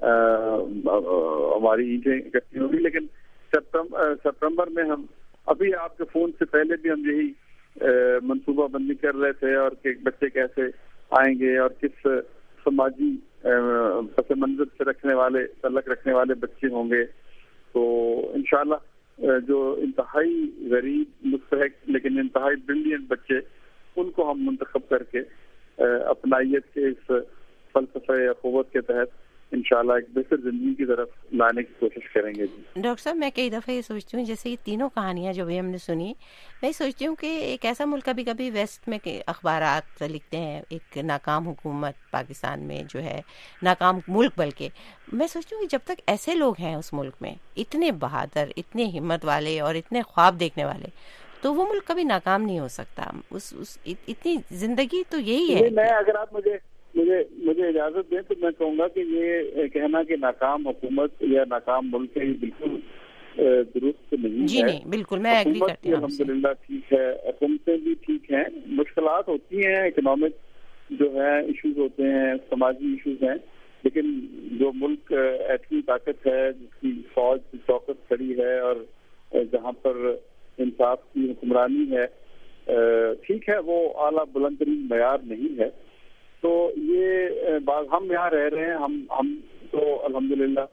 ہماری اینٹیں اکٹھی ہوگی. لیکن سپتمبر میں ہم ابھی آپ کے فون سے پہلے بھی ہم یہی منصوبہ بندی کر رہے تھے, اور کہ بچے کیسے آئیں گے اور کس سماجی پس منظر سے تعلق رکھنے والے بچے ہوں گے. تو انشاءاللہ جو انتہائی غریب مستحق لیکن انتہائی برلینٹ بچے, ان کو ہم منتخب کر کے اپنائیت کے اس فلسفے اخوت کے تحت انشاءاللہ ایک بہتر زندگی کی طرف لانے کی کوشش کریں گے. جی ڈاکٹر صاحب میں کئی دفعہ یہ سوچتی ہوں, جیسے یہ تینوں کہانیاں جو بھی ہم نے سنی, میں سوچتی ہوں کہ ایک ایسا ملک کبھی کبھی ویسٹ میں اخبارات لکھتے ہیں ایک ناکام حکومت پاکستان میں جو ہے, ناکام ملک, بلکہ میں سوچتی ہوں کہ جب تک ایسے لوگ ہیں اس ملک میں, اتنے بہادر, اتنے ہمت والے اور اتنے خواب دیکھنے والے, تو وہ ملک کبھی ناکام نہیں ہو سکتا. اتنی زندگی تو یہی ہے. میں اگر آپ مجھے اجازت دیں تو میں کہوں گا کہ یہ کہنا کہ ناکام حکومت یا ناکام ملک ہے, یہ بالکل درست نہیں ہے. جی نہیں, بالکل میں ایگری کرتی ہوں. الحمدللہ ٹھیک ہے, حکومتیں بھی ٹھیک ہیں, مشکلات ہوتی ہیں, اکنامک جو ہے ایشوز ہوتے ہیں، سماجی ایشوز ہیں، لیکن جو ملک ایٹمی طاقت ہے، جس کی فوج کی چوکس کھڑی ہے اور جہاں پر انصاف کی حکمرانی ہے، ٹھیک ہے وہ اعلیٰ بلند ترین معیار نہیں ہے. تو یہ بات ہم یہاں رہ رہے ہیں، ہم تو الحمدللہ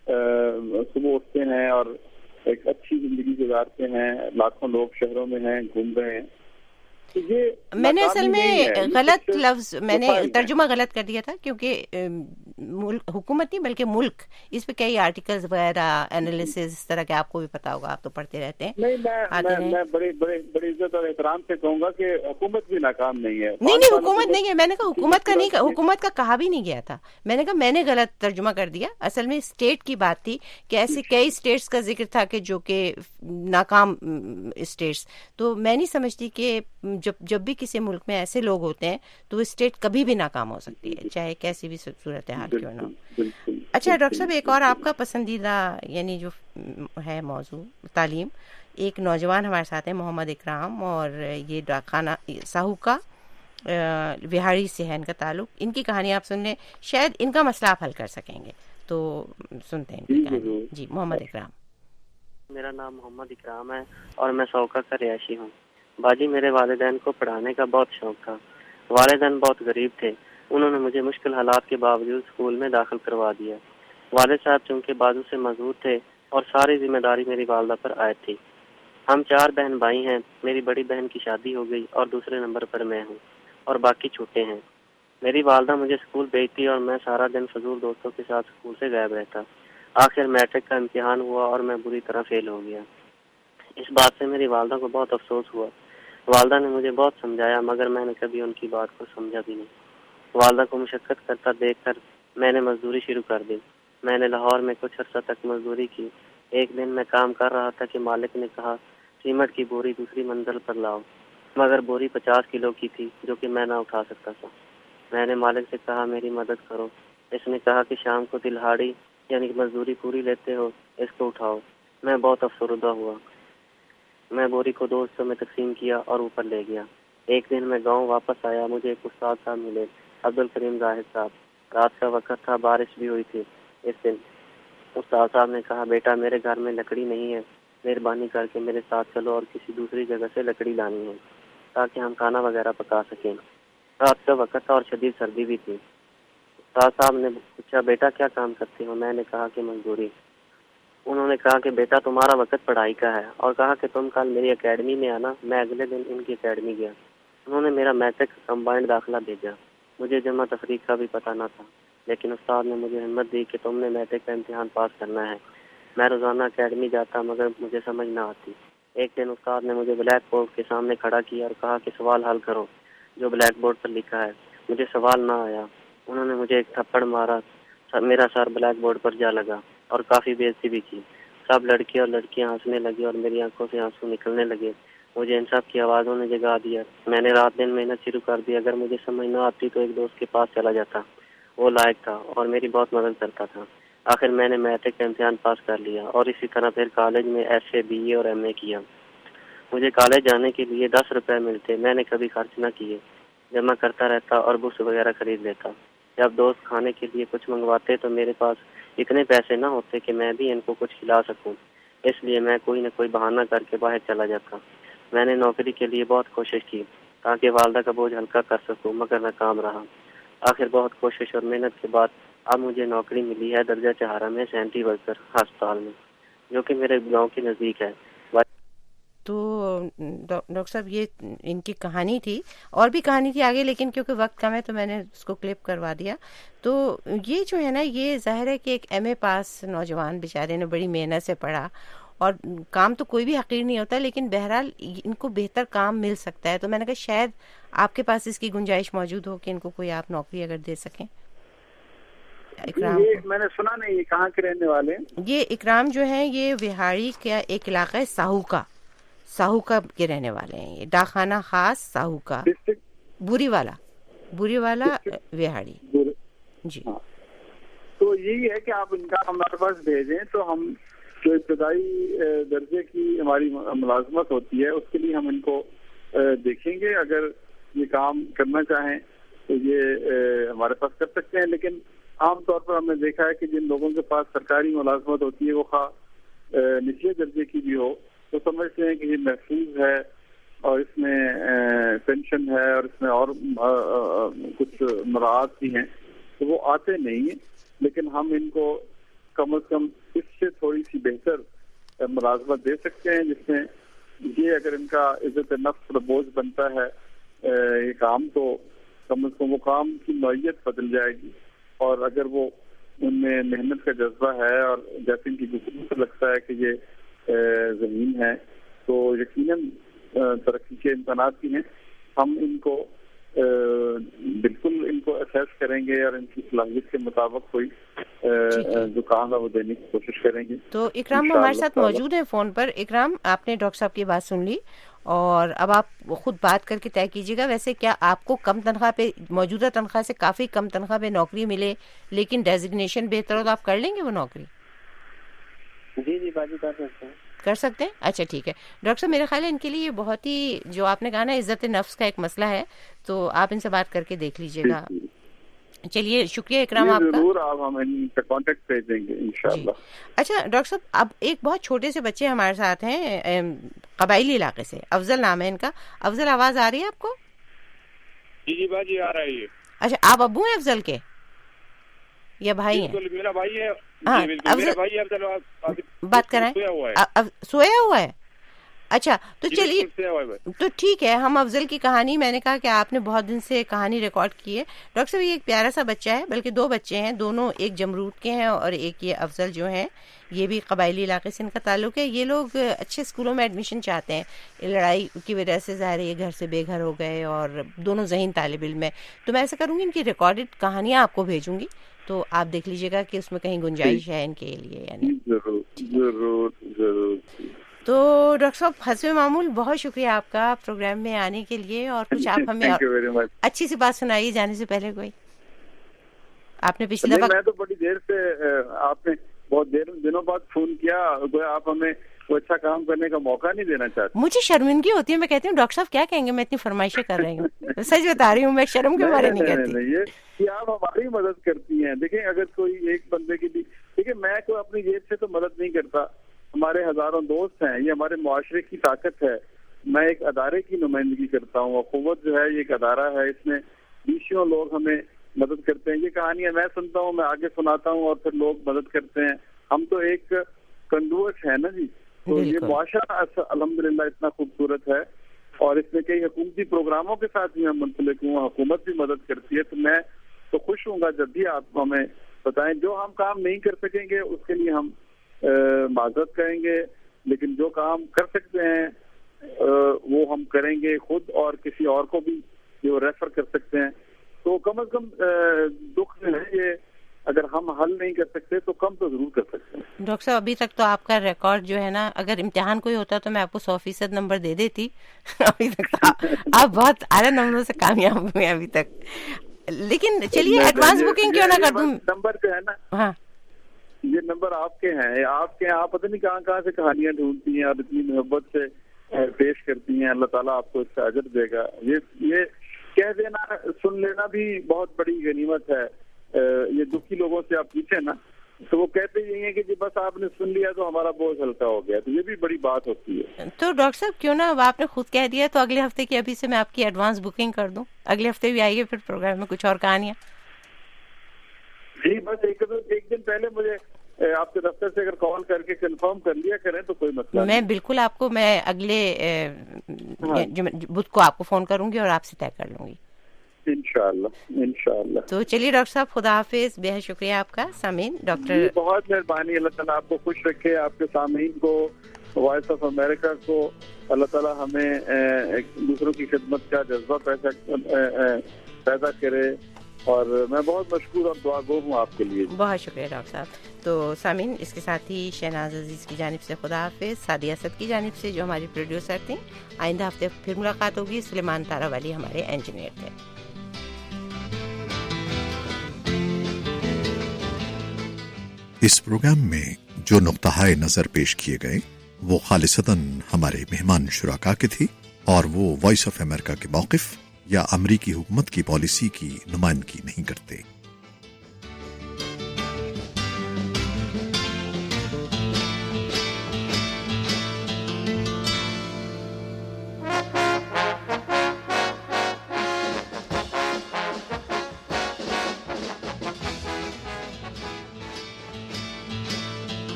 صبح اٹھتے ہیں اور ایک اچھی زندگی گزارتے ہیں، لاکھوں لوگ شہروں میں ہیں، گھوم رہے ہیں. میں نے اصل میں غلط لفظ میں نے ترجمہ غلط کر دیا تھا، کیونکہ حکومت نہیں بلکہ ملک، اس پہ کئی آرٹیکلز وغیرہ انالیسز اس طرح کے آپ کو بھی پتا ہوگا، آپ تو پڑھتے رہتے ہیں. نہیں، میں بڑی عزت اور احترام سے کہوں گا کہ حکومت بھی ناکام نہیں ہے. نہیں حکومت نہیں ہے، میں نے کہا حکومت کا نہیں، حکومت کا کہا بھی نہیں گیا تھا. میں نے کہا میں نے غلط ترجمہ کر دیا. اصل میں اسٹیٹ کی بات تھی کہ ایسے کئی اسٹیٹس کا ذکر تھا کہ جو کہ ناکام اسٹیٹس. تو میں نہیں سمجھتی کہ جب بھی کسی ملک میں ایسے لوگ ہوتے ہیں تو وہ اسٹیٹ کبھی بھی ناکام ہو سکتی ہے، چاہے کیسی بھی صورتحال کیوں نہ ہو. اچھا ڈاکٹر صاحب، ایک اور آپ کا پسندیدہ یعنی جو ہے موضوع تعلیم، ایک نوجوان ہمارے ساتھ ہیں محمد اکرام، اور یہ ڈاکخانہ ساہو کا وہاڑی سے ہے ان کا تعلق. ان کی کہانی آپ سن لیں، شاید ان کا مسئلہ آپ حل کر سکیں گے. تو سنتے ہیں ان کی کہانی. جی محمد اکرام. میرا نام محمد اکرام ہے اور میں سوکا کا رہائشی ہوں. باجی، میرے والدین کو پڑھانے کا بہت شوق تھا. والدین بہت غریب تھے. انہوں نے مجھے مشکل حالات کے باوجود اسکول میں داخل کروا دیا. والد صاحب چونکہ بازو سے مضبوط تھے اور ساری ذمہ داری میری والدہ پر عائد تھی. ہم 4 بہن بھائی ہیں. میری بڑی بہن کی شادی ہو گئی اور دوسرے نمبر پر میں ہوں اور باقی چھوٹے ہیں. میری والدہ مجھے اسکول بھیجتی اور میں سارا دن فضول دوستوں کے ساتھ اسکول سے غائب رہتا. آخر میٹرک کا امتحان ہوا اور میں بری طرح فیل ہو گیا. اس بات سے میری والدہ کو بہت افسوس ہوا. والدہ نے مجھے بہت سمجھایا مگر میں نے کبھی ان کی بات کو سمجھا بھی نہیں. والدہ کو مشقت کرتا دیکھ کر میں نے مزدوری شروع کر دی. میں نے لاہور میں کچھ عرصہ تک مزدوری کی. ایک دن میں کام کر رہا تھا کہ مالک نے کہا سیمنٹ کی بوری دوسری منزل پر لاؤ، مگر بوری 50 کلو کی تھی جو کہ میں نہ اٹھا سکتا تھا. میں نے مالک سے کہا میری مدد کرو. اس نے کہا کہ شام کو دلہاڑی یعنی مزدوری پوری لیتے ہو، اس کو اٹھاؤ. میں بہت افسردہ ہوا. میں بوری کو دوستوں میں تقسیم کیا اور اوپر لے گیا. ایک دن میں گاؤں واپس آیا. مجھے ایک استاد صاحب ملے، عبدالکریم زاہد صاحب. رات کا وقت تھا، بارش بھی ہوئی تھی. اس دن استاد صاحب نے کہا بیٹا میرے گھر میں لکڑی نہیں ہے، مہربانی کر کے میرے ساتھ چلو اور کسی دوسری جگہ سے لکڑی لانی ہے تاکہ ہم کھانا وغیرہ پکا سکیں. رات کا وقت تھا اور شدید سردی بھی تھی. استاد صاحب نے پوچھا بیٹا کیا کام کرتے ہو؟ میں نے کہا کہ مزدوری. انہوں نے کہا کہ بیٹا تمہارا وقت پڑھائی کا ہے اور کہا کہ تم کل میری اکیڈمی میں آنا. میں اگلے دن ان کی اکیڈمی گیا. انہوں نے میرا میٹرک کمبائنڈ داخلہ بھیجا. مجھے جمع تفریق کا بھی پتہ نہ تھا، لیکن استاد نے مجھے ہمت دی کہ تم نے میٹرک کا امتحان پاس کرنا ہے. میں روزانہ اکیڈمی جاتا مگر مجھے سمجھ نہ آتی. ایک دن استاد نے مجھے بلیک بورڈ کے سامنے کھڑا کیا اور کہا کہ سوال حل کرو جو بلیک بورڈ پر لکھا ہے. مجھے سوال نہ آیا. انہوں نے مجھے ایک تھپڑ مارا. میرا سر بلیک بورڈ پر جا لگا اور کافی بے عزتی بھی کی. سب لڑکے اور لڑکیاں ہنسنے لگے اور میری آنکھوں سے آنسو نکلنے لگے. مجھے ان سب کی آوازوں نے جگا دیا. میں نے رات دن محنت شروع کر دی. اگر مجھے سمجھ نہ آتی تو ایک دوست کے پاس چلا جاتا. وہ لائق تھا اور میری بہت مدد کرتا تھا. آخر میں نے میٹرک کا امتحان پاس کر لیا اور اسی طرح پھر کالج میں ایف اے بی اے اور ایم اے کیا. مجھے کالج جانے کے لیے 10 روپے ملتے. میں نے کبھی خرچ نہ کیے. جمع کرتا رہتا اور بکس وغیرہ خرید لیتا. جب دوست کھانے کے لیے کچھ منگواتے تو میرے پاس اتنے پیسے نہ ہوتے کہ میں بھی ان کو کچھ کھلا سکوں. اس لیے میں کوئی نہ کوئی بہانہ کر کے باہر چلا جاتا. میں نے نوکری کے لیے بہت کوشش کی تاکہ والدہ کا بوجھ ہلکا کر سکوں مگر ناکام رہا. آخر بہت کوشش اور محنت کے بعد اب مجھے نوکری ملی ہے درجہ چہارہ میں سینٹری ورکر ہسپتال میں، جو کہ میرے گاؤں کے نزدیک ہے. تو ڈاکٹر صاحب یہ ان کی کہانی تھی، اور بھی کہانی تھی آگے لیکن کیونکہ وقت کم ہے تو میں نے اس کو کلپ کروا دیا. تو یہ جو ہے نا یہ ظاہر ہے کہ ایک ایم اے پاس نوجوان بیچارے نے بڑی محنت سے پڑھا، اور کام تو کوئی بھی حقیر نہیں ہوتا لیکن بہرحال ان کو بہتر کام مل سکتا ہے. تو میں نے کہا شاید آپ کے پاس اس کی گنجائش موجود ہو کہ ان کو کوئی آپ نوکری اگر دے سکیں. اکرام میں نے سنا نہیں، یہ کہاں کے رہنے والے ہیں؟ یہ اکرام جو ہے یہ وہاڑی کا ایک علاقہ ہے، ساہو کا کے رہنے والے ہیں. یہ ڈاکخانہ خاص ساہو کا، بوری والا وہاڑی. جی تو یہی ہے کہ آپ ان کا ہمارے پاس بھیجیں تو ہم جو ابتدائی درجے کی ہماری ملازمت ہوتی ہے اس کے لیے ہم ان کو دیکھیں گے. اگر یہ کام کرنا چاہیں تو یہ ہمارے پاس کر سکتے ہیں. لیکن عام طور پر ہم نے دیکھا ہے کہ جن لوگوں کے پاس سرکاری ملازمت ہوتی ہے وہ نچلے درجے کی بھی ہو تو سمجھتے ہیں کہ یہ محفوظ ہے اور اس میں پینشن ہے اور اس میں اور کچھ مراعات بھی ہیں, تو وہ آتے نہیں ہیں. لیکن ہم ان کو کم از کم اس سے تھوڑی سی بہتر ملازمت دے سکتے ہیں, جس میں یہ اگر ان کا عزت نفس پر بوجھ بنتا ہے یہ کام, تو کم از کم وہ کام کی نوعیت بدل جائے گی. اور اگر وہ ان میں محنت کا جذبہ ہے اور جیسے ان کی گفتگو سے لگتا ہے کہ یہ زمین ہے, تو یقیناً ترقی کے امکانات بھی ہیں. ہم ان کو بالکل ان کو اسیس کریں گے اور ان کی صلاحیت کے مطابق کوئی جو کام ہے وہ دینے کی کوشش کریں گے. تو اکرام ہمارے ساتھ موجود ہیں فون پر. اکرام, آپ نے ڈاکٹر صاحب کی بات سن لی اور اب آپ خود بات کر کے طے کیجیے گا. ویسے کیا آپ کو کم تنخواہ پہ, موجودہ تنخواہ سے کافی کم تنخواہ پہ نوکری ملے لیکن ڈیزگنیشن بہتر ہو تو آپ کر لیں گے وہ نوکری؟ جی باجی کر سکتے ہیں. اچھا ٹھیک ہے ڈاکٹر صاحب, میرا خیال ہے ان کے لیے بہت ہی, جو آپ نے کہا نا عزت نفس کا ایک مسئلہ ہے, تو آپ ان سے بات کر کے دیکھ لیجیے گا. چلیے شکریہ اکرام آپ کا. ضرور آپ ہم ان کا کانٹیکٹ بھیج دیں گے انشاءاللہ. اچھا ڈاکٹر صاحب, اب ایک بہت چھوٹے سے بچے ہمارے ساتھ ہیں قبائلی علاقے سے, افضل نام ہے ان کا. افضل, آواز آ رہی ہے آپ کو؟ جی باجی آ رہی ہے. اچھا, آپ ابو ہیں افضل کے یا بھائی ہیں؟ میرا بھائی ہے. بات کرائیں. سویا ہوا ہے. اچھا تو چلیے, تو ٹھیک ہے, ہم افضل کی کہانی, میں نے کہا کہ آپ نے بہت دن سے کہانی ریکارڈ کی ہے. ڈاکٹر صاحب یہ ایک پیارا سا بچہ ہے, بلکہ دو بچے ہیں, دونوں ایک جمرود کے ہیں اور ایک یہ افضل جو ہیں یہ بھی قبائلی علاقے سے ان کا تعلق ہے. یہ لوگ اچھے اسکولوں میں ایڈمیشن چاہتے ہیں, لڑائی کی وجہ سے ظاہر ہے یہ گھر سے بے گھر ہو گئے اور دونوں ذہین طالب علم ہے. تو میں ایسا کروں گی ان کی ریکارڈڈ کہانیاں آپ کو بھیجوں گی, تو آپ دیکھ لیجیے گا کہ اس میں کہیں گنجائش ہے ان کے لیے یعنی. ضرور. تو ڈاکٹر صاحب حسب معمول بہت شکریہ آپ کا پروگرام میں آنے کے لیے, اور کچھ آپ ہمیں اچھی سی بات سنائیے جانے سے پہلے. کوئی آپ نے پچھلی دفعہ, میں تو بڑی دیر سے, آپ نے بہت دنوں بعد فون کیا, آپ ہمیں کوئی اچھا کام کرنے کا موقع نہیں دینا چاہتے. مجھے شرمندگی ہوتی ہے, میں کہتی ہوں ڈاکٹر صاحب کیا کہیں گے, میں اتنی فرمائشیں کر رہی ہوں. سچ بتا رہی ہوں, میں شرم کے بارے نہیں کہتی. یہ آپ ہماری مدد کرتی ہیں. دیکھیں اگر کوئی ایک بندے کی بھی, دیکھیں میں کوئی اپنی جیب سے تو مدد نہیں کرتا, ہمارے ہزاروں دوست ہیں, یہ ہمارے معاشرے کی طاقت ہے. میں ایک ادارے کی نمائندگی کرتا ہوں, اخوت جو ہے یہ ایک ادارہ ہے, اس میں بیسوں لوگ ہمیں مدد کرتے ہیں. یہ کہانیاں میں سنتا ہوں, میں آگے سناتا ہوں اور پھر لوگ مدد کرتے ہیں. ہم تو ایک کنڈوٹ ہے نا جی. تو یہ معاشرہ الحمدللہ اتنا خوبصورت ہے, اور اس میں کئی حکومتی پروگراموں کے ساتھ بھی ہم منسلک ہوں, حکومت بھی مدد کرتی ہے. تو میں تو خوش ہوں گا جب بھی آپ ہمیں بتائیں. جو ہم کام نہیں کر سکیں گے اس کے لیے ہم معذرت کریں گے, لیکن جو کام کر سکتے ہیں وہ ہم کریں گے خود, اور کسی اور کو بھی جو ریفر کر سکتے ہیں. تو کم از کم دکھ ہے یہ, اگر ہم حل نہیں کر سکتے تو کم تو ضرور کر سکتے ہیں. ڈاکٹر صاحب ابھی تک تو آپ کا ریکارڈ جو ہے نا, اگر امتحان کوئی ہوتا تو میں آپ کو 100% نمبر دے دیتی. ابھی تک آپ بہت اعلیٰ نمبروں سے کامیاب ہوئے ابھی تک. لیکن چلیے ایڈوانس بکنگ کیوں نہ کر دوں. نمبر جو ہے نا, ہاں یہ نمبر آپ کے ہیں, آپ کے, آپ پتہ نہیں کہاں سے کہانیاں ڈھونڈتی ہیں اور اتنی محبت سے پیش کرتی ہیں. اللہ تعالیٰ آپ کو اس کا اجر دے گا. یہ کہہ دینا, سن لینا بھی بہت بڑی غنیمت ہے. یہ دکھی لوگوں سے آپ پوچھیں نا تو وہ کہتے ہی ہیں کہ جی بس آپ نے سن لیا تو ہمارا بوجھ ہلکا ہو گیا. تو یہ بھی بڑی بات ہوتی ہے. تو ڈاکٹر صاحب کیوں نہ, اب آپ نے خود کہہ دیا تو اگلے ہفتے کی ابھی سے میں آپ کی ایڈوانس بکنگ کر دوں. اگلے ہفتے بھی آئیے پھر پروگرام میں کچھ اور کہانیاں. جی بس ایک دن پہلے مجھے آپ کے دفتر سے اگر کال کر کے کنفرم کر لیا کریں تو کوئی مسئلہ نہیں. میں بالکل آپ کو, میں اگلے بدھ کو آپ کو فون کروں گی اور آپ سے طے کر لوں گی انشاءاللہ. تو چلیے ڈاکٹر صاحب خدا حافظ, بے حد شکریہ آپ کا. سامعین ڈاکٹر بہت مہربانی, اللہ تعالیٰ آپ کو خوش رکھے, آپ کے سامعین کو, وائس آف امریکہ کو, اللہ تعالیٰ ہمیں دوسروں کی خدمت کا جذبہ پیدا کرے, اور میں بہت مشکور اور دعا گو ہوں آپ کے لیے. بہت شکریہ ڈاکٹر صاحب. تو سامعین اس کے ساتھ ہی شہناز عزیز کی جانب سے خدا حافظ, سعدیہ اسد کی جانب سے جو ہماری پروڈیوسر تھیں. آئندہ ہفتے پھر ملاقات ہوگی. سلیمان تارا والی ہمارے انجینئر تھے. اس پروگرام میں جو نقطۂ نظر پیش کیے گئے وہ خالصتاً ہمارے مہمان شرکا کے تھے, اور وہ وائس آف امریکہ کے موقف, یا امریکی حکومت کی پالیسی کی نمائندگی نہیں کرتے۔